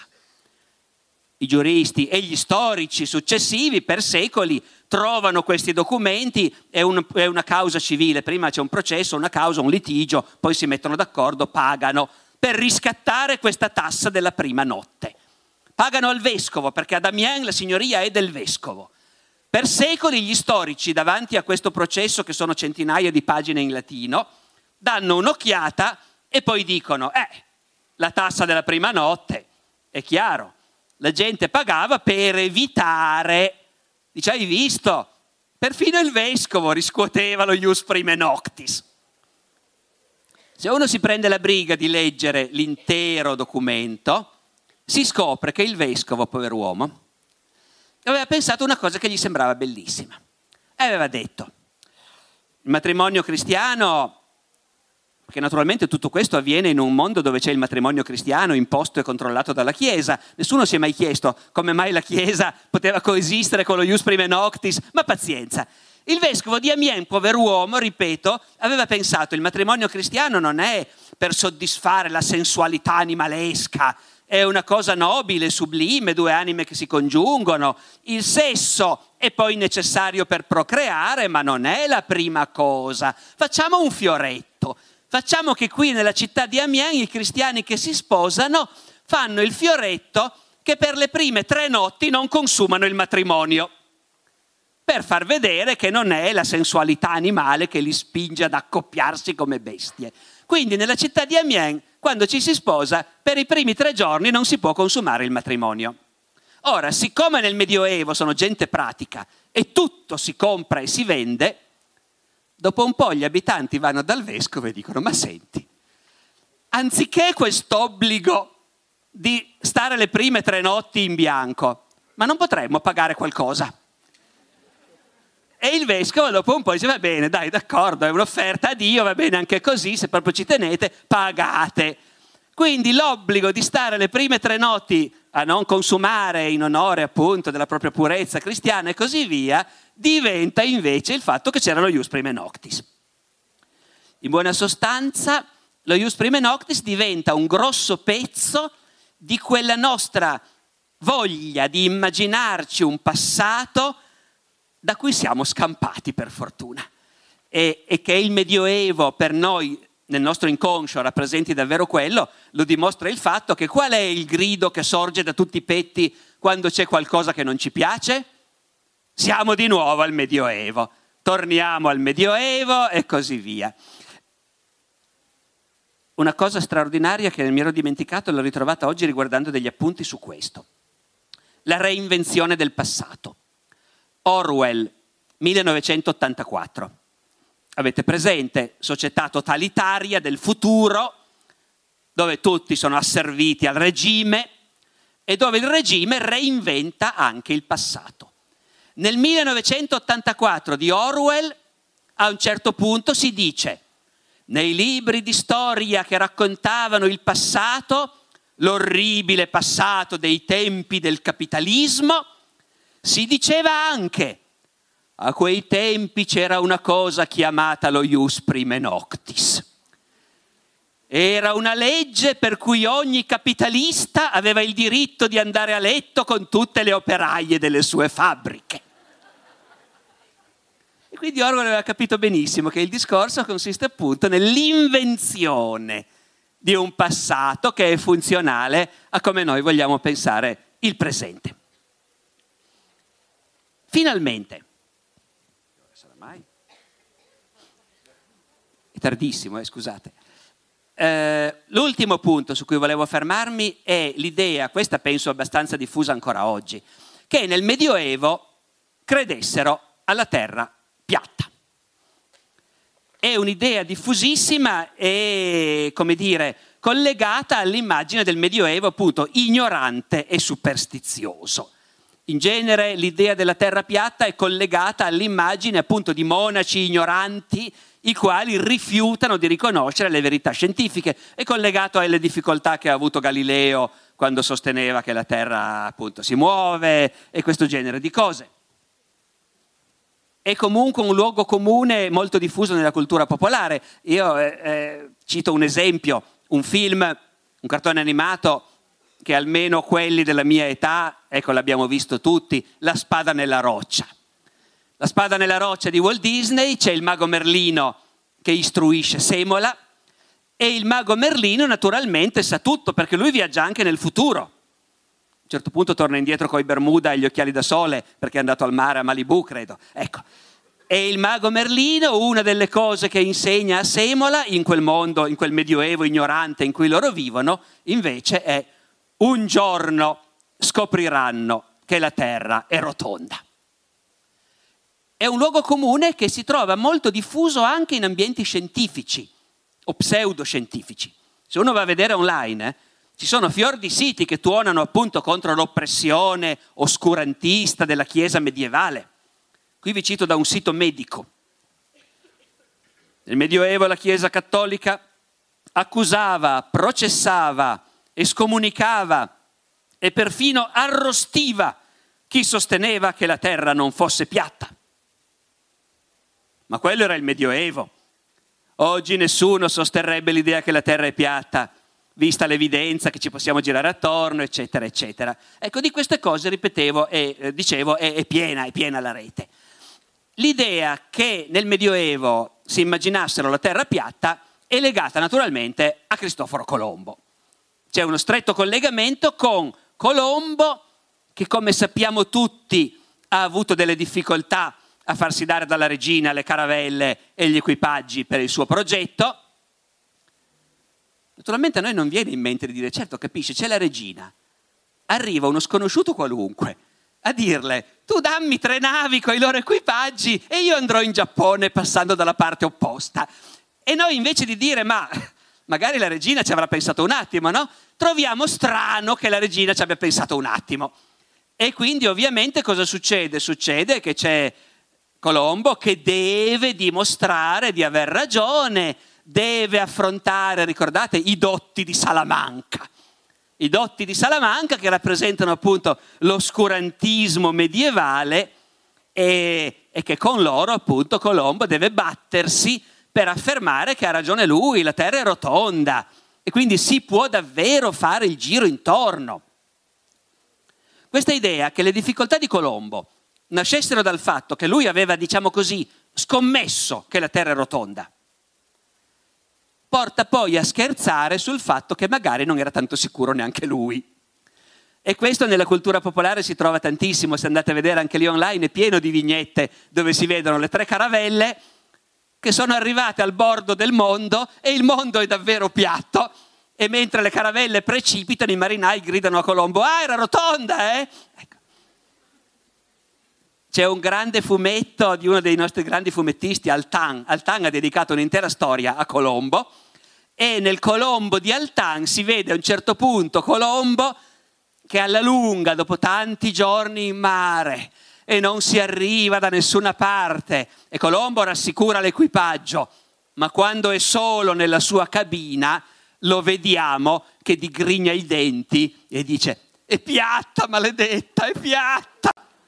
I giuristi e gli storici successivi per secoli trovano questi documenti, è, un, è una causa civile, prima c'è un processo, una causa, un litigio, poi si mettono d'accordo, pagano per riscattare questa tassa della prima notte. Pagano al vescovo, perché ad Amiens la signoria è del vescovo. Per secoli gli storici, davanti a questo processo, che sono centinaia di pagine in latino, danno un'occhiata e poi dicono, eh, la tassa della prima notte, è chiaro, la gente pagava per evitare, dice, hai visto? Perfino il vescovo riscuoteva lo ius prime noctis. Se uno si prende la briga di leggere l'intero documento, si scopre che il vescovo, pover'uomo, aveva pensato una cosa che gli sembrava bellissima. E aveva detto, il matrimonio cristiano, perché naturalmente tutto questo avviene in un mondo dove c'è il matrimonio cristiano imposto e controllato dalla Chiesa. Nessuno si è mai chiesto come mai la Chiesa poteva coesistere con lo ius prime noctis, ma pazienza. Il vescovo di Amiens, pover'uomo, ripeto, aveva pensato il matrimonio cristiano non è per soddisfare la sensualità animalesca, è una cosa nobile, sublime, due anime che si congiungono. Il sesso è poi necessario per procreare, ma non è la prima cosa. Facciamo un fioretto. Facciamo che qui nella città di Amiens i cristiani che si sposano fanno il fioretto che per le prime tre notti non consumano il matrimonio, per far vedere che non è la sensualità animale che li spinge ad accoppiarsi come bestie. Quindi nella città di Amiens, quando ci si sposa, per i primi tre giorni non si può consumare il matrimonio. Ora, siccome nel Medioevo sono gente pratica e tutto si compra e si vende, dopo un po' gli abitanti vanno dal vescovo e dicono, ma senti, anziché quest'obbligo di stare le prime tre notti in bianco, ma non potremmo pagare qualcosa? E il vescovo dopo un po' dice, va bene, dai, d'accordo, è un'offerta a Dio, va bene anche così, se proprio ci tenete, pagate. Quindi l'obbligo di stare le prime tre notti a non consumare in onore appunto della propria purezza cristiana e così via, diventa invece il fatto che c'era lo ius prime noctis. In buona sostanza, lo ius prime noctis diventa un grosso pezzo di quella nostra voglia di immaginarci un passato da cui siamo scampati per fortuna e, e che il Medioevo per noi nel nostro inconscio rappresenti davvero quello, lo dimostra il fatto che qual è il grido che sorge da tutti i petti quando c'è qualcosa che non ci piace? Siamo di nuovo al Medioevo, torniamo al Medioevo e così via. Una cosa straordinaria che mi ero dimenticato l'ho ritrovata oggi riguardando degli appunti su questo. La reinvenzione del passato. Orwell, millenovecentottantaquattro. Avete presente? Società totalitaria del futuro, dove tutti sono asserviti al regime e dove il regime reinventa anche il passato. Nel millenovecentottantaquattro di Orwell, a un certo punto si dice, nei libri di storia che raccontavano il passato, l'orribile passato dei tempi del capitalismo, si diceva anche, a quei tempi c'era una cosa chiamata lo ius prime noctis. Era una legge per cui ogni capitalista aveva il diritto di andare a letto con tutte le operaie delle sue fabbriche. E quindi Orwell aveva capito benissimo che il discorso consiste appunto nell'invenzione di un passato che è funzionale a come noi vogliamo pensare il presente. Finalmente, sarà mai? È tardissimo, eh, scusate. Eh, l'ultimo punto su cui volevo fermarmi è l'idea, questa penso abbastanza diffusa ancora oggi, che nel Medioevo credessero alla terra piatta. È un'idea diffusissima e, come dire, collegata all'immagine del Medioevo appunto ignorante e superstizioso. In genere l'idea della terra piatta è collegata all'immagine appunto di monaci ignoranti i quali rifiutano di riconoscere le verità scientifiche. È collegato alle difficoltà che ha avuto Galileo quando sosteneva che la terra appunto si muove e questo genere di cose. È comunque un luogo comune molto diffuso nella cultura popolare. Io eh, eh, cito un esempio, un film, un cartone animato che almeno quelli della mia età, ecco l'abbiamo visto tutti, La spada nella roccia. La spada nella roccia di Walt Disney, c'è il mago Merlino che istruisce Semola e il mago Merlino naturalmente sa tutto perché lui viaggia anche nel futuro. A un certo punto torna indietro coi Bermuda e gli occhiali da sole perché è andato al mare a Malibu, credo. Ecco. E il mago Merlino, una delle cose che insegna a Semola in quel mondo, in quel medioevo ignorante in cui loro vivono, invece è un giorno scopriranno che la terra è rotonda. È un luogo comune che si trova molto diffuso anche in ambienti scientifici o pseudoscientifici. Se uno va a vedere online, eh, ci sono fior di siti che tuonano appunto contro l'oppressione oscurantista della Chiesa medievale. Qui vi cito da un sito medico. Nel Medioevo la Chiesa cattolica accusava, processava, escomunicava e perfino arrostiva chi sosteneva che la terra non fosse piatta. Ma quello era il Medioevo. Oggi nessuno sosterrebbe l'idea che la terra è piatta, vista l'evidenza che ci possiamo girare attorno, eccetera, eccetera. Ecco, di queste cose, ripetevo e eh, dicevo, è, è piena, è piena la rete. L'idea che nel Medioevo si immaginassero la terra piatta è legata naturalmente a Cristoforo Colombo. C'è uno stretto collegamento con Colombo, che come sappiamo tutti ha avuto delle difficoltà a farsi dare dalla regina le caravelle e gli equipaggi per il suo progetto. Naturalmente a noi non viene in mente di dire, certo, capisci, c'è la regina. Arriva uno sconosciuto qualunque a dirle, tu dammi tre navi con i loro equipaggi e io andrò in Giappone passando dalla parte opposta. E noi invece di dire, ma magari la regina ci avrà pensato un attimo, no? Troviamo strano che la regina ci abbia pensato un attimo. E quindi ovviamente cosa succede? Succede che c'è Colombo che deve dimostrare di aver ragione, deve affrontare, ricordate, i dotti di Salamanca. I dotti di Salamanca che rappresentano appunto l'oscurantismo medievale e, e che con loro appunto Colombo deve battersi per affermare che ha ragione lui, la Terra è rotonda e quindi si può davvero fare il giro intorno. Questa idea che le difficoltà di Colombo nascessero dal fatto che lui aveva, diciamo così, scommesso che la Terra è rotonda, porta poi a scherzare sul fatto che magari non era tanto sicuro neanche lui. E questo nella cultura popolare si trova tantissimo, se andate a vedere anche lì online è pieno di vignette dove si vedono le tre caravelle che sono arrivate al bordo del mondo e il mondo è davvero piatto e mentre le caravelle precipitano i marinai gridano a Colombo: ah, era rotonda, eh? Ecco. C'è un grande fumetto di uno dei nostri grandi fumettisti, Altan. Altan ha dedicato un'intera storia a Colombo e nel Colombo di Altan si vede a un certo punto Colombo che alla lunga, dopo tanti giorni in mare e non si arriva da nessuna parte, e Colombo rassicura l'equipaggio, ma quando è solo nella sua cabina lo vediamo che digrigna i denti e dice: è piatta, maledetta, è piatta.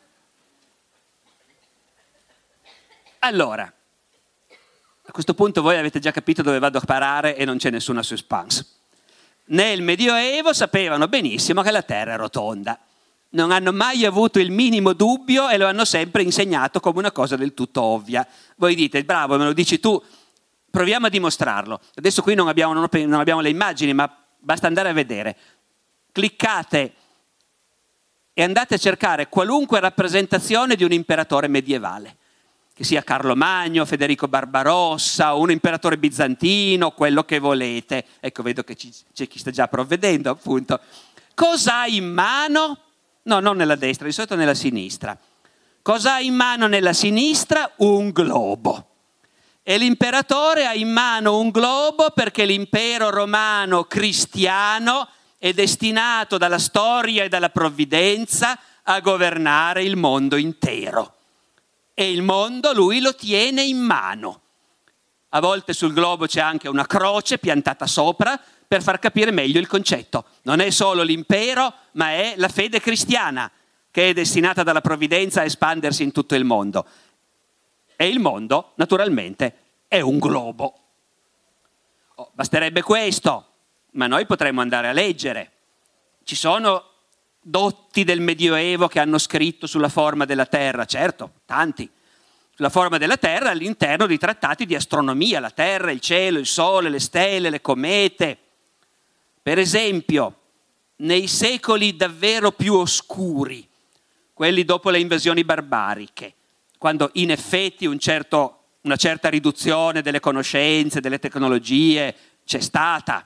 Allora, a questo punto voi avete già capito dove vado a parare e non c'è nessuna suspense. Nel Medioevo sapevano benissimo che la Terra è rotonda. Non hanno mai avuto il minimo dubbio e lo hanno sempre insegnato come una cosa del tutto ovvia. Voi dite: bravo, me lo dici tu, proviamo a dimostrarlo. Adesso qui non abbiamo, non abbiamo le immagini, ma basta andare a vedere. Cliccate e andate a cercare qualunque rappresentazione di un imperatore medievale, che sia Carlo Magno, Federico Barbarossa, un imperatore bizantino, quello che volete. Ecco, vedo che ci, c'è chi sta già provvedendo, appunto. Cosa ha in mano? No, non nella destra, di solito nella sinistra. Cosa ha in mano nella sinistra? Un globo. E l'imperatore ha in mano un globo perché l'impero romano cristiano è destinato dalla storia e dalla provvidenza a governare il mondo intero. E il mondo lui lo tiene in mano. A volte sul globo c'è anche una croce piantata sopra per far capire meglio il concetto. Non è solo l'impero, ma è la fede cristiana che è destinata dalla provvidenza a espandersi in tutto il mondo. E il mondo, naturalmente, è un globo. Oh, basterebbe questo, ma noi potremmo andare a leggere. Ci sono dotti del Medioevo che hanno scritto sulla forma della Terra, certo, tanti, sulla forma della Terra all'interno di trattati di astronomia, la Terra, il cielo, il Sole, le stelle, le comete. Per esempio, nei secoli davvero più oscuri, quelli dopo le invasioni barbariche, quando in effetti un certo, una certa riduzione delle conoscenze, delle tecnologie c'è stata,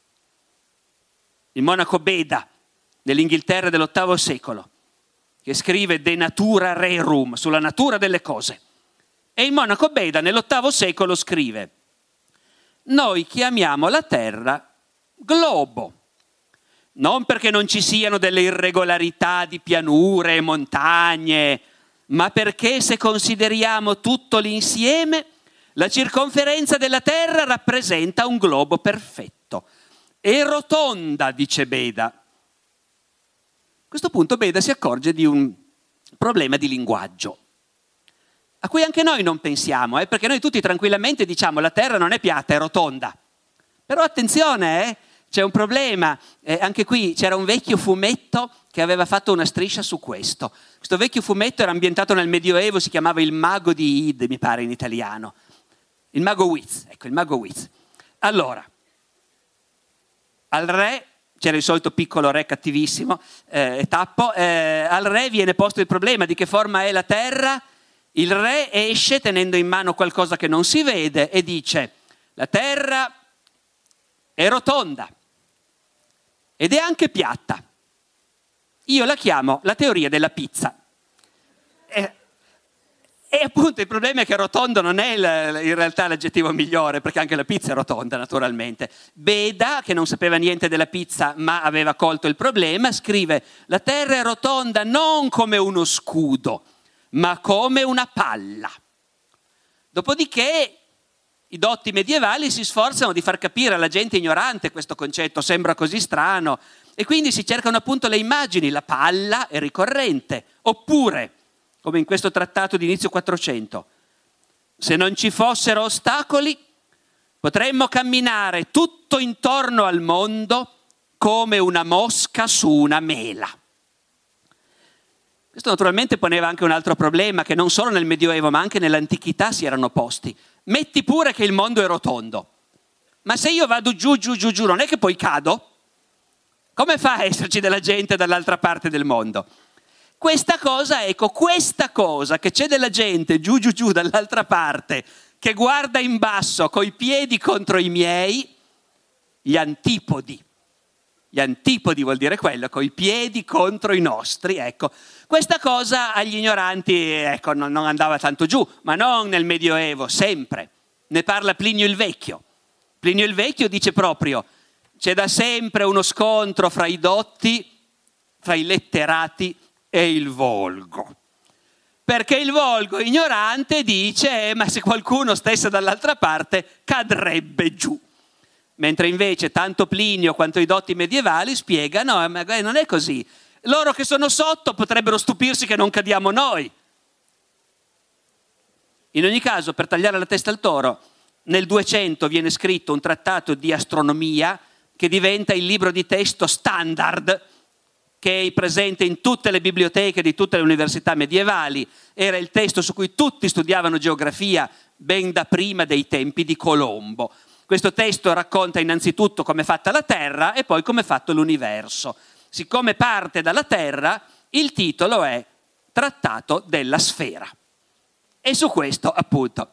il monaco Beda, nell'Inghilterra dell'ottavo secolo, che scrive De Natura Rerum, sulla natura delle cose. E il monaco Beda nell'ottavo secolo scrive: noi chiamiamo la Terra globo, non perché non ci siano delle irregolarità di pianure e montagne, ma perché se consideriamo tutto l'insieme, la circonferenza della Terra rappresenta un globo perfetto. È rotonda, dice Beda. A questo punto Beda si accorge di un problema di linguaggio, a cui anche noi non pensiamo, eh, perché noi tutti tranquillamente diciamo la Terra non è piatta, è rotonda. Però attenzione, eh, c'è un problema. Eh, anche qui c'era un vecchio fumetto che aveva fatto una striscia su questo. Questo vecchio fumetto era ambientato nel Medioevo, si chiamava Il Mago di Id, mi pare in italiano. Il Mago Wiz, ecco, il Mago Wiz. Allora, al re... c'era il solito piccolo re cattivissimo, eh, tappo, eh, al re viene posto il problema di che forma è la Terra. Il re esce tenendo in mano qualcosa che non si vede e dice: la Terra è rotonda ed è anche piatta. Io la chiamo la teoria della pizza. E, E appunto il problema è che rotondo non è il, in realtà l'aggettivo migliore, perché anche la pizza è rotonda naturalmente. Beda, che non sapeva niente della pizza ma aveva colto il problema, scrive: la terra è rotonda non come uno scudo, ma come una palla. Dopodiché i dotti medievali si sforzano di far capire alla gente ignorante questo concetto, sembra così strano, e quindi si cercano appunto le immagini. La palla è ricorrente, oppure come in questo trattato di inizio quattrocento, se non ci fossero ostacoli, potremmo camminare tutto intorno al mondo come una mosca su una mela. Questo naturalmente poneva anche un altro problema, che non solo nel Medioevo ma anche nell'antichità si erano posti. Metti pure che il mondo è rotondo, ma se io vado giù, giù, giù, giù, non è che poi cado? Come fa a esserci della gente dall'altra parte del mondo? Questa cosa, ecco, questa cosa che c'è della gente giù giù giù dall'altra parte, che guarda in basso coi piedi contro i miei, gli antipodi. Gli antipodi vuol dire quello, coi piedi contro i nostri, ecco. Questa cosa agli ignoranti, ecco, non, non andava tanto giù, ma non nel Medioevo, sempre. Ne parla Plinio il Vecchio. Plinio il Vecchio dice proprio: c'è da sempre uno scontro fra i dotti, fra i letterati e il volgo, perché il volgo ignorante dice eh, ma se qualcuno stesse dall'altra parte cadrebbe giù, mentre invece tanto Plinio quanto i dotti medievali spiegano eh, ma non è così, loro che sono sotto potrebbero stupirsi che non cadiamo noi. In ogni caso, per tagliare la testa al toro, nel duecento viene scritto un trattato di astronomia che diventa il libro di testo standard, che è presente in tutte le biblioteche di tutte le università medievali. Era il testo su cui tutti studiavano geografia ben da prima dei tempi di Colombo. Questo testo racconta innanzitutto come è fatta la Terra e poi come è fatto l'universo. Siccome parte dalla Terra, il titolo è Trattato della Sfera. E su questo, appunto,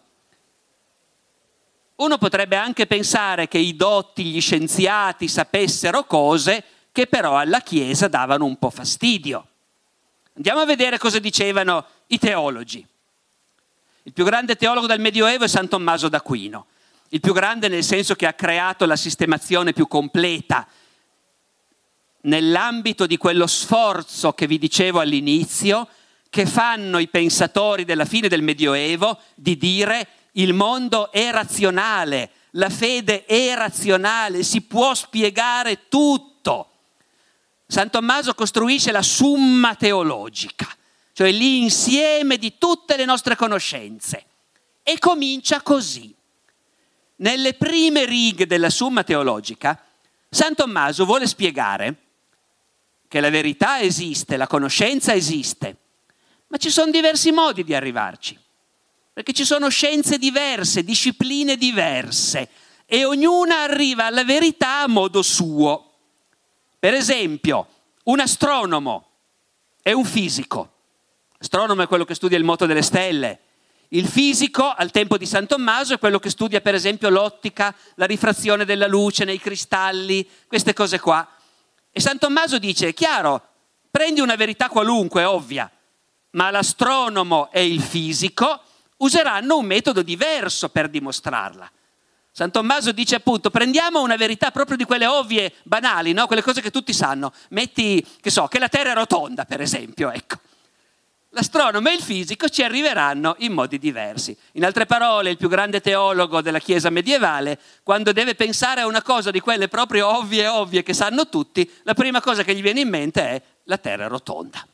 uno potrebbe anche pensare che i dotti, gli scienziati sapessero cose che però alla Chiesa davano un po' fastidio. Andiamo a vedere cosa dicevano i teologi. Il più grande teologo del Medioevo è San Tommaso d'Aquino. Il più grande nel senso che ha creato la sistemazione più completa nell'ambito di quello sforzo che vi dicevo all'inizio, che fanno i pensatori della fine del Medioevo di dire il mondo è razionale, la fede è razionale, si può spiegare tutto. San Tommaso costruisce la summa teologica, cioè l'insieme di tutte le nostre conoscenze, e comincia così. Nelle prime righe della summa teologica, San Tommaso vuole spiegare che la verità esiste, la conoscenza esiste, ma ci sono diversi modi di arrivarci, perché ci sono scienze diverse, discipline diverse, e ognuna arriva alla verità a modo suo. Per esempio, un astronomo è un fisico. L'astronomo è quello che studia il moto delle stelle. Il fisico, al tempo di San Tommaso, è quello che studia per esempio l'ottica, la rifrazione della luce nei cristalli, queste cose qua. E San Tommaso dice, è chiaro, prendi una verità qualunque, ovvia, ma l'astronomo e il fisico useranno un metodo diverso per dimostrarla. San Tommaso dice appunto, prendiamo una verità proprio di quelle ovvie, banali, no? Quelle cose che tutti sanno. Metti, che so, che la Terra è rotonda, per esempio, ecco. L'astronomo e il fisico ci arriveranno in modi diversi. In altre parole, il più grande teologo della Chiesa medievale, quando deve pensare a una cosa di quelle proprio ovvie ovvie che sanno tutti, la prima cosa che gli viene in mente è la Terra è rotonda.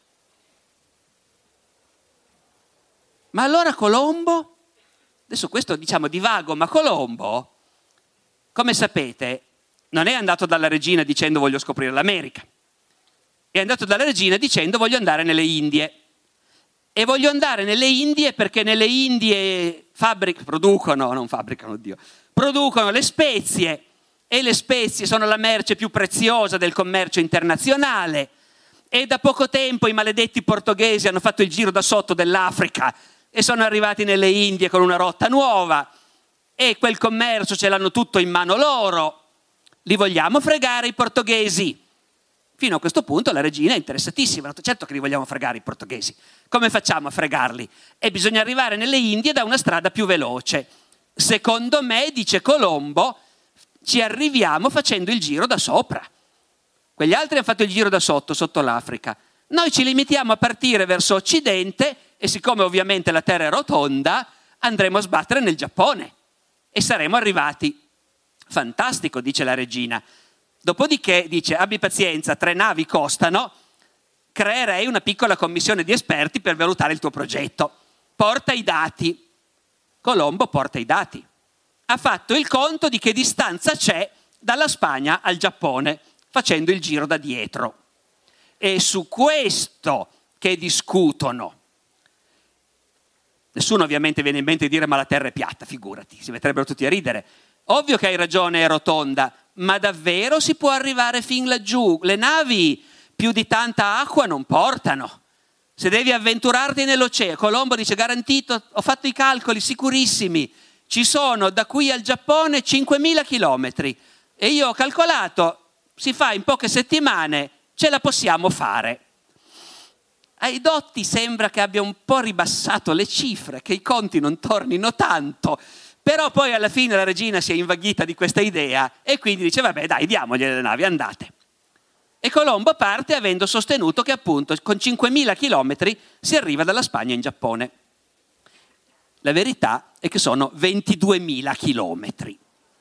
Ma allora Colombo? Adesso questo diciamo divago, ma Colombo, come sapete, non è andato dalla regina dicendo voglio scoprire l'America. È andato dalla regina dicendo voglio andare nelle Indie. E voglio andare nelle Indie perché nelle Indie fabbric- producono, non fabbricano, Dio, producono le spezie, e le spezie sono la merce più preziosa del commercio internazionale. E da poco tempo i maledetti portoghesi hanno fatto il giro da sotto dell'Africa e sono arrivati nelle Indie con una rotta nuova, e quel commercio ce l'hanno tutto in mano loro. Li vogliamo fregare i portoghesi? Fino a questo punto la regina è interessatissima, certo che li vogliamo fregare i portoghesi. Come facciamo a fregarli? E bisogna arrivare nelle Indie da una strada più veloce. Secondo me, dice Colombo, ci arriviamo facendo il giro da sopra. Quegli altri hanno fatto il giro da sotto, sotto l'Africa. Noi ci limitiamo a partire verso occidente e siccome ovviamente la terra è rotonda, andremo a sbattere nel Giappone e saremo arrivati. Fantastico, dice la regina. Dopodiché dice, abbi pazienza, tre navi costano, creerei una piccola commissione di esperti per valutare il tuo progetto. Porta i dati. Colombo porta i dati. Ha fatto il conto di che distanza c'è dalla Spagna al Giappone, facendo il giro da dietro. È su questo che discutono. Nessuno ovviamente viene in mente di dire ma la terra è piatta, figurati, si metterebbero tutti a ridere. Ovvio che hai ragione, è rotonda, ma davvero si può arrivare fin laggiù? Le navi più di tanta acqua non portano. Se devi avventurarti nell'oceano, Colombo dice garantito, ho fatto i calcoli sicurissimi, ci sono da qui al Giappone cinquemila chilometri e io ho calcolato, si fa in poche settimane, ce la possiamo fare. Ai dotti sembra che abbia un po' ribassato le cifre, che i conti non tornino tanto, però poi alla fine la regina si è invaghita di questa idea e quindi dice vabbè dai, diamogli le navi, andate. E Colombo parte avendo sostenuto che appunto con cinquemila chilometri si arriva dalla Spagna in Giappone. La verità è che sono ventiduemila chilometri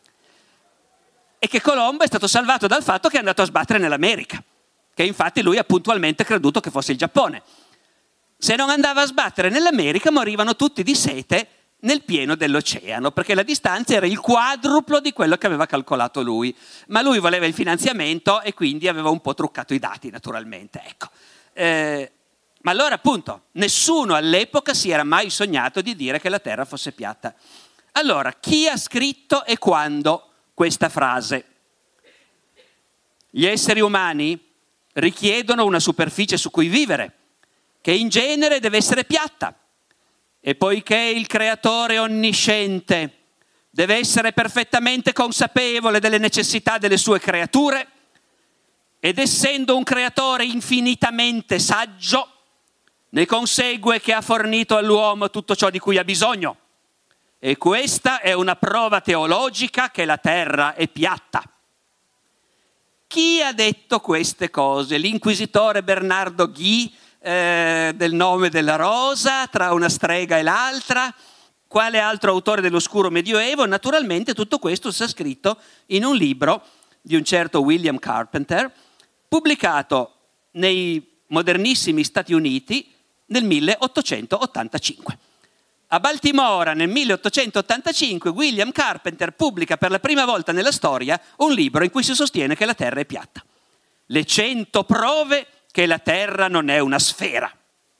e che Colombo è stato salvato dal fatto che è andato a sbattere nell'America, che infatti lui ha puntualmente creduto che fosse il Giappone. Se non andava a sbattere nell'America morivano tutti di sete nel pieno dell'oceano, perché la distanza era il quadruplo di quello che aveva calcolato lui, ma lui voleva il finanziamento e quindi aveva un po' truccato i dati naturalmente, ecco. Eh, ma allora appunto nessuno all'epoca si era mai sognato di dire che la terra fosse piatta. Allora chi ha scritto e quando questa frase? Gli esseri umani richiedono una superficie su cui vivere, che in genere deve essere piatta. E poiché il creatore onnisciente deve essere perfettamente consapevole delle necessità delle sue creature, ed essendo un creatore infinitamente saggio, ne consegue che ha fornito all'uomo tutto ciò di cui ha bisogno. E questa è una prova teologica che la terra è piatta. Chi ha detto queste cose? L'inquisitore Bernardo Gui, eh, del nome della rosa, tra una strega e l'altra? Quale altro autore dell'oscuro Medioevo? Naturalmente tutto questo sta scritto in un libro di un certo William Carpenter, pubblicato nei modernissimi Stati Uniti nel milleottocentottantacinque. A Baltimora nel milleottocentottantacinque William Carpenter pubblica per la prima volta nella storia un libro in cui si sostiene che la Terra è piatta. Le cento prove che la Terra non è una sfera.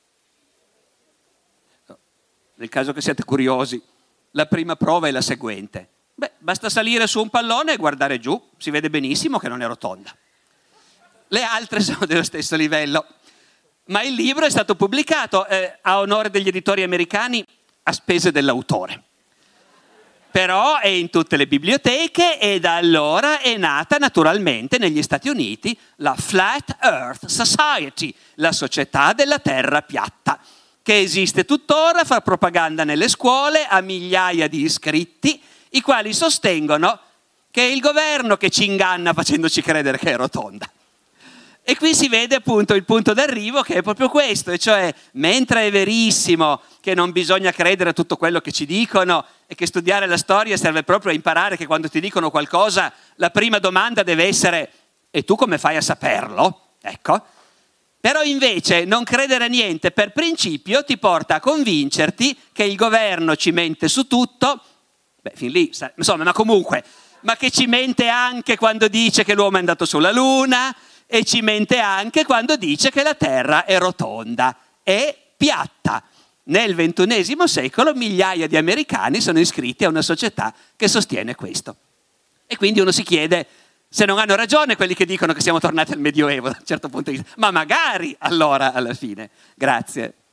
Nel caso che siate curiosi, la prima prova è la seguente. Beh, basta salire su un pallone e guardare giù, si vede benissimo che non è rotonda. Le altre sono dello stesso livello. Ma il libro è stato pubblicato eh, a onore degli editori americani a spese dell'autore. Però è in tutte le biblioteche e da allora è nata naturalmente negli Stati Uniti la Flat Earth Society, la società della terra piatta, che esiste tuttora, fa propaganda nelle scuole, ha migliaia di iscritti, i quali sostengono che è il governo che ci inganna facendoci credere che è rotonda. E qui si vede appunto il punto d'arrivo che è proprio questo, e cioè mentre è verissimo che non bisogna credere a tutto quello che ci dicono e che studiare la storia serve proprio a imparare che quando ti dicono qualcosa la prima domanda deve essere e tu come fai a saperlo? Ecco. Però invece non credere a niente per principio ti porta a convincerti che il governo ci mente su tutto, beh fin lì, insomma, ma comunque, ma che ci mente anche quando dice che l'uomo è andato sulla Luna, e ci mente anche quando dice che la terra è rotonda, è piatta. Nel ventunesimo secolo migliaia di americani sono iscritti a una società che sostiene questo. E quindi uno si chiede se non hanno ragione quelli che dicono che siamo tornati al Medioevo da un certo punto di vista. Ma magari allora alla fine. Grazie.